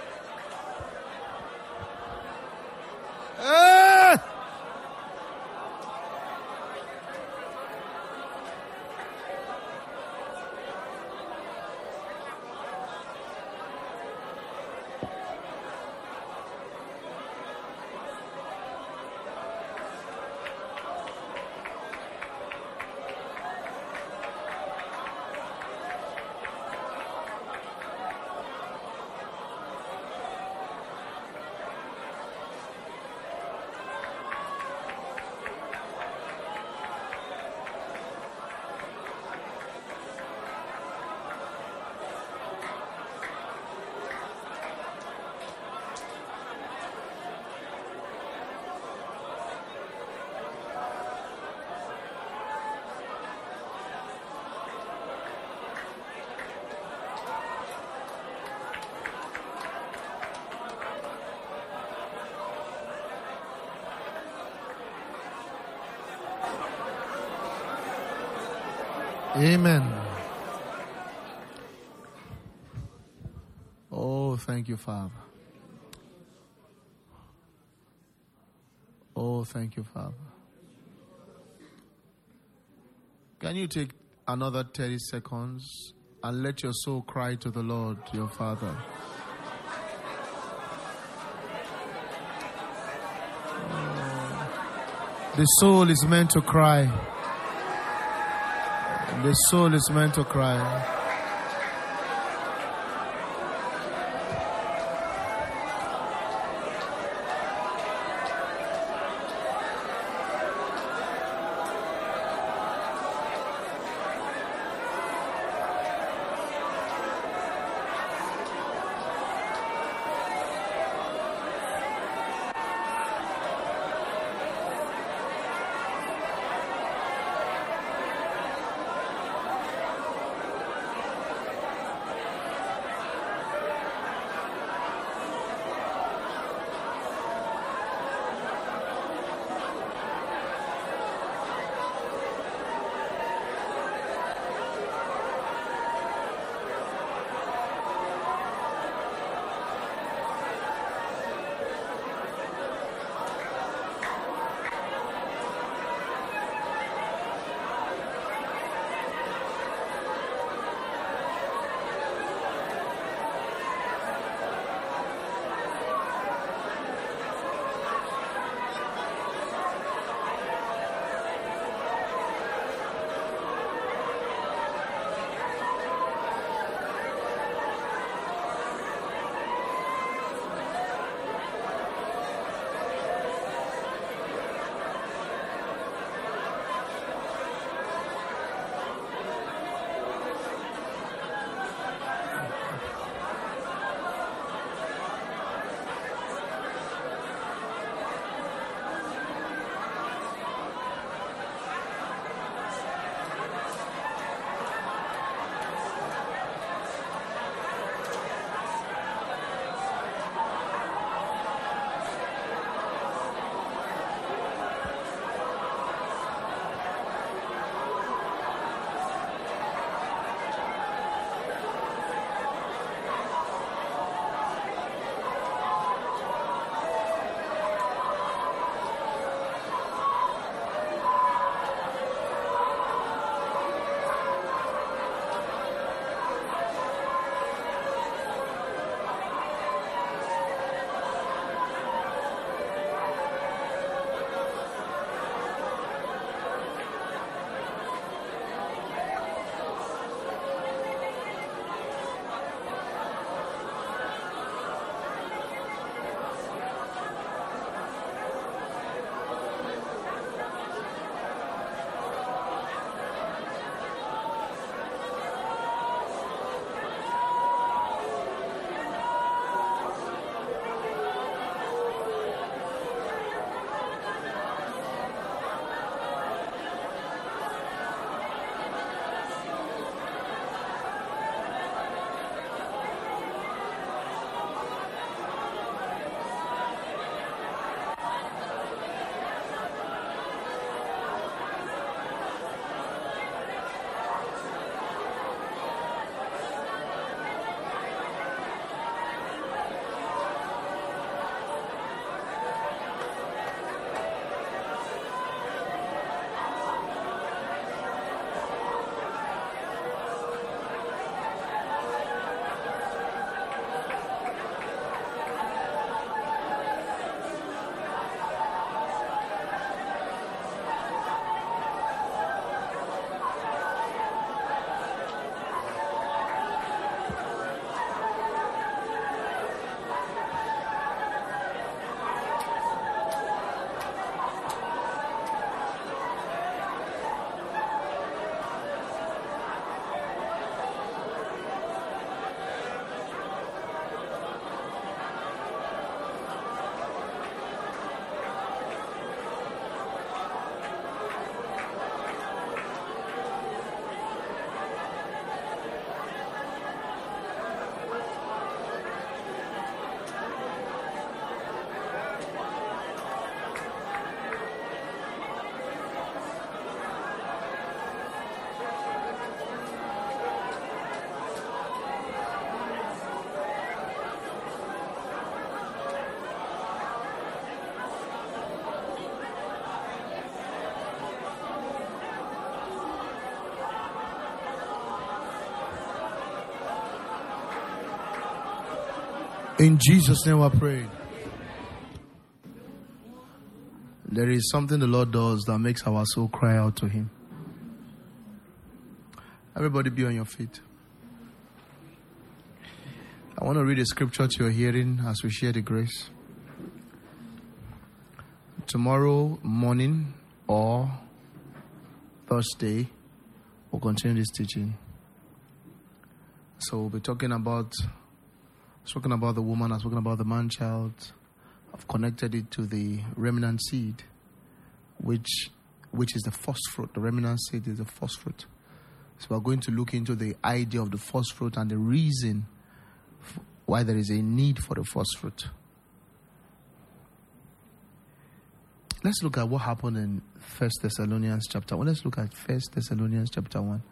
Amen. Oh, thank you, Father. Oh, thank you, Father. Can you take another 30 seconds and let your soul cry to the Lord, your Father? Oh. The soul is meant to cry. The soul is meant to cry. In Jesus' name I pray. There is something the Lord does that makes our soul cry out to Him. Everybody be on your feet. I want to read a scripture to your hearing as we share the grace. Tomorrow morning or Thursday, we'll continue this teaching. So we'll be talking about the woman, I've spoken about the man-child. I've connected it to the remnant seed, which is the first fruit. The remnant seed is the first fruit. So we're going to look into the idea of the first fruit and the reason why there is a need for the first fruit. Let's look at what happened in 1 Thessalonians chapter 1. Let's look at 1 Thessalonians chapter 1.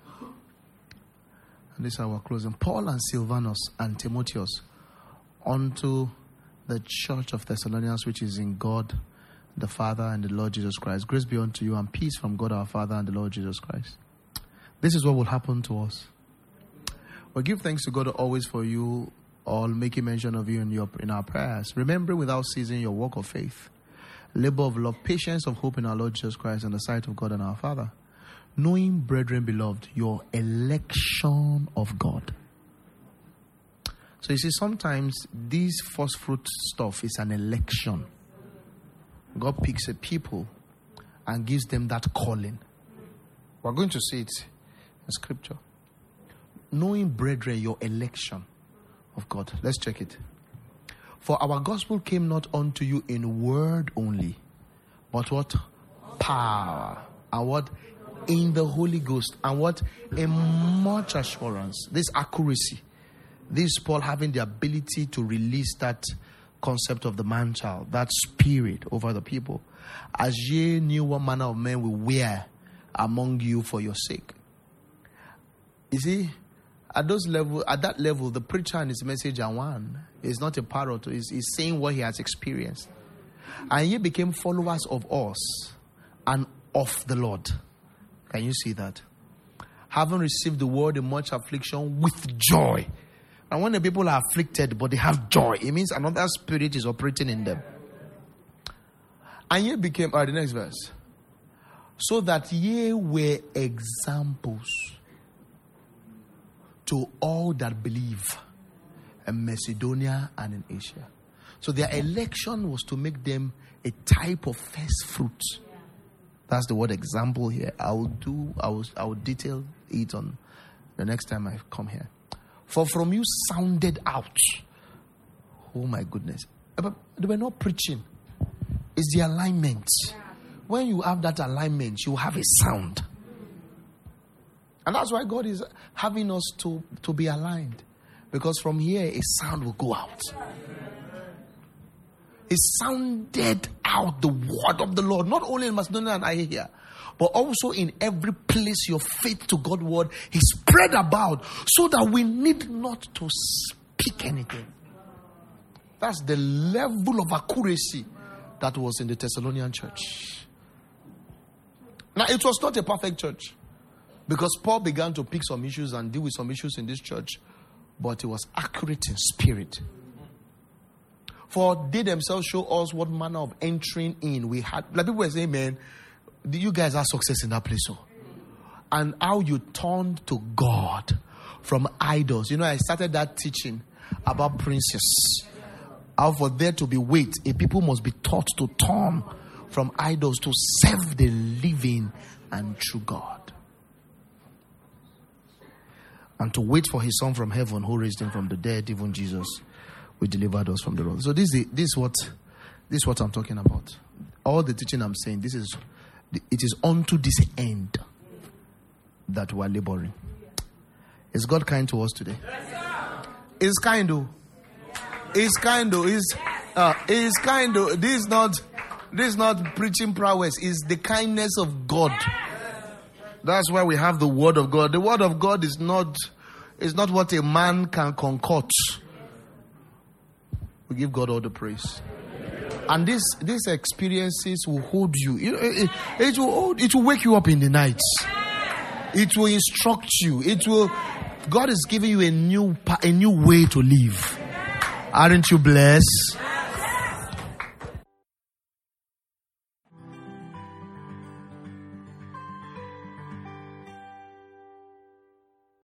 And this is our closing. Paul and Silvanus and Timotheus unto the church of Thessalonians, which is in God the Father and the Lord Jesus Christ. Grace be unto you and peace from God our Father and the Lord Jesus Christ. This is what will happen to us. We give thanks to God always for you all, making mention of you in our prayers. Remember without ceasing your work of faith, labor of love, patience of hope in our Lord Jesus Christ and the sight of God and our Father. Knowing, brethren beloved, your election of God. So you see, sometimes this first fruit stuff is an election. God picks a people and gives them that calling. We're going to see it in Scripture. Knowing, brethren, your election of God. Let's check it. For our gospel came not unto you in word only, but what? Power. And what? In the Holy Ghost. And what? In much assurance. This accuracy. This Paul having the ability to release that concept of the man-child, that spirit over the people. As ye knew what manner of men we were among you for your sake. You see, at that level, the preacher and his message are one. It's not a parrot. He's saying what he has experienced. And ye became followers of us and of the Lord. Can you see that? Having received the word in much affliction with joy. And when the people are afflicted, but they have joy, it means another spirit is operating in them. And ye became, the next verse. So that ye were examples to all that believe in Macedonia and in Asia. So their election was to make them a type of first fruit. That's the word example here. I will detail it on the next time I come here. For from you sounded out. Oh my goodness. But they were not preaching. It's the alignment. When you have that alignment, you have a sound. And that's why God is having us to be aligned. Because from here, a sound will go out. It sounded out the word of the Lord, not only in Macedonia and Achaia, but also in every place your faith to God's word is spread about, so that we need not to speak anything. That's the level of accuracy that was in the Thessalonian church. Now, it was not a perfect church, because Paul began to pick some issues and deal with some issues in this church, but it was accurate in spirit. For they themselves show us what manner of entering in we had. Like people were saying, man, you guys have success in that place. So. And how you turned to God from idols. You know, I started that teaching about princes. How for there to be weight, a people must be taught to turn from idols to serve the living and true God. And to wait for his son from heaven who raised him from the dead, even Jesus, who delivered us from the wrath. So this is what I'm talking about. All the teaching I'm saying, it is unto this end that we are laboring. Is God kind to us today? Is kind to. Is kind to. Is kind to. This is not preaching prowess. It's the kindness of God. That's why we have the word of God. The word of God is not what a man can concoct. We give God all the praise. And these experiences will hold you. It will wake you up in the night. It will instruct you. God is giving you a new way to live. Aren't you blessed?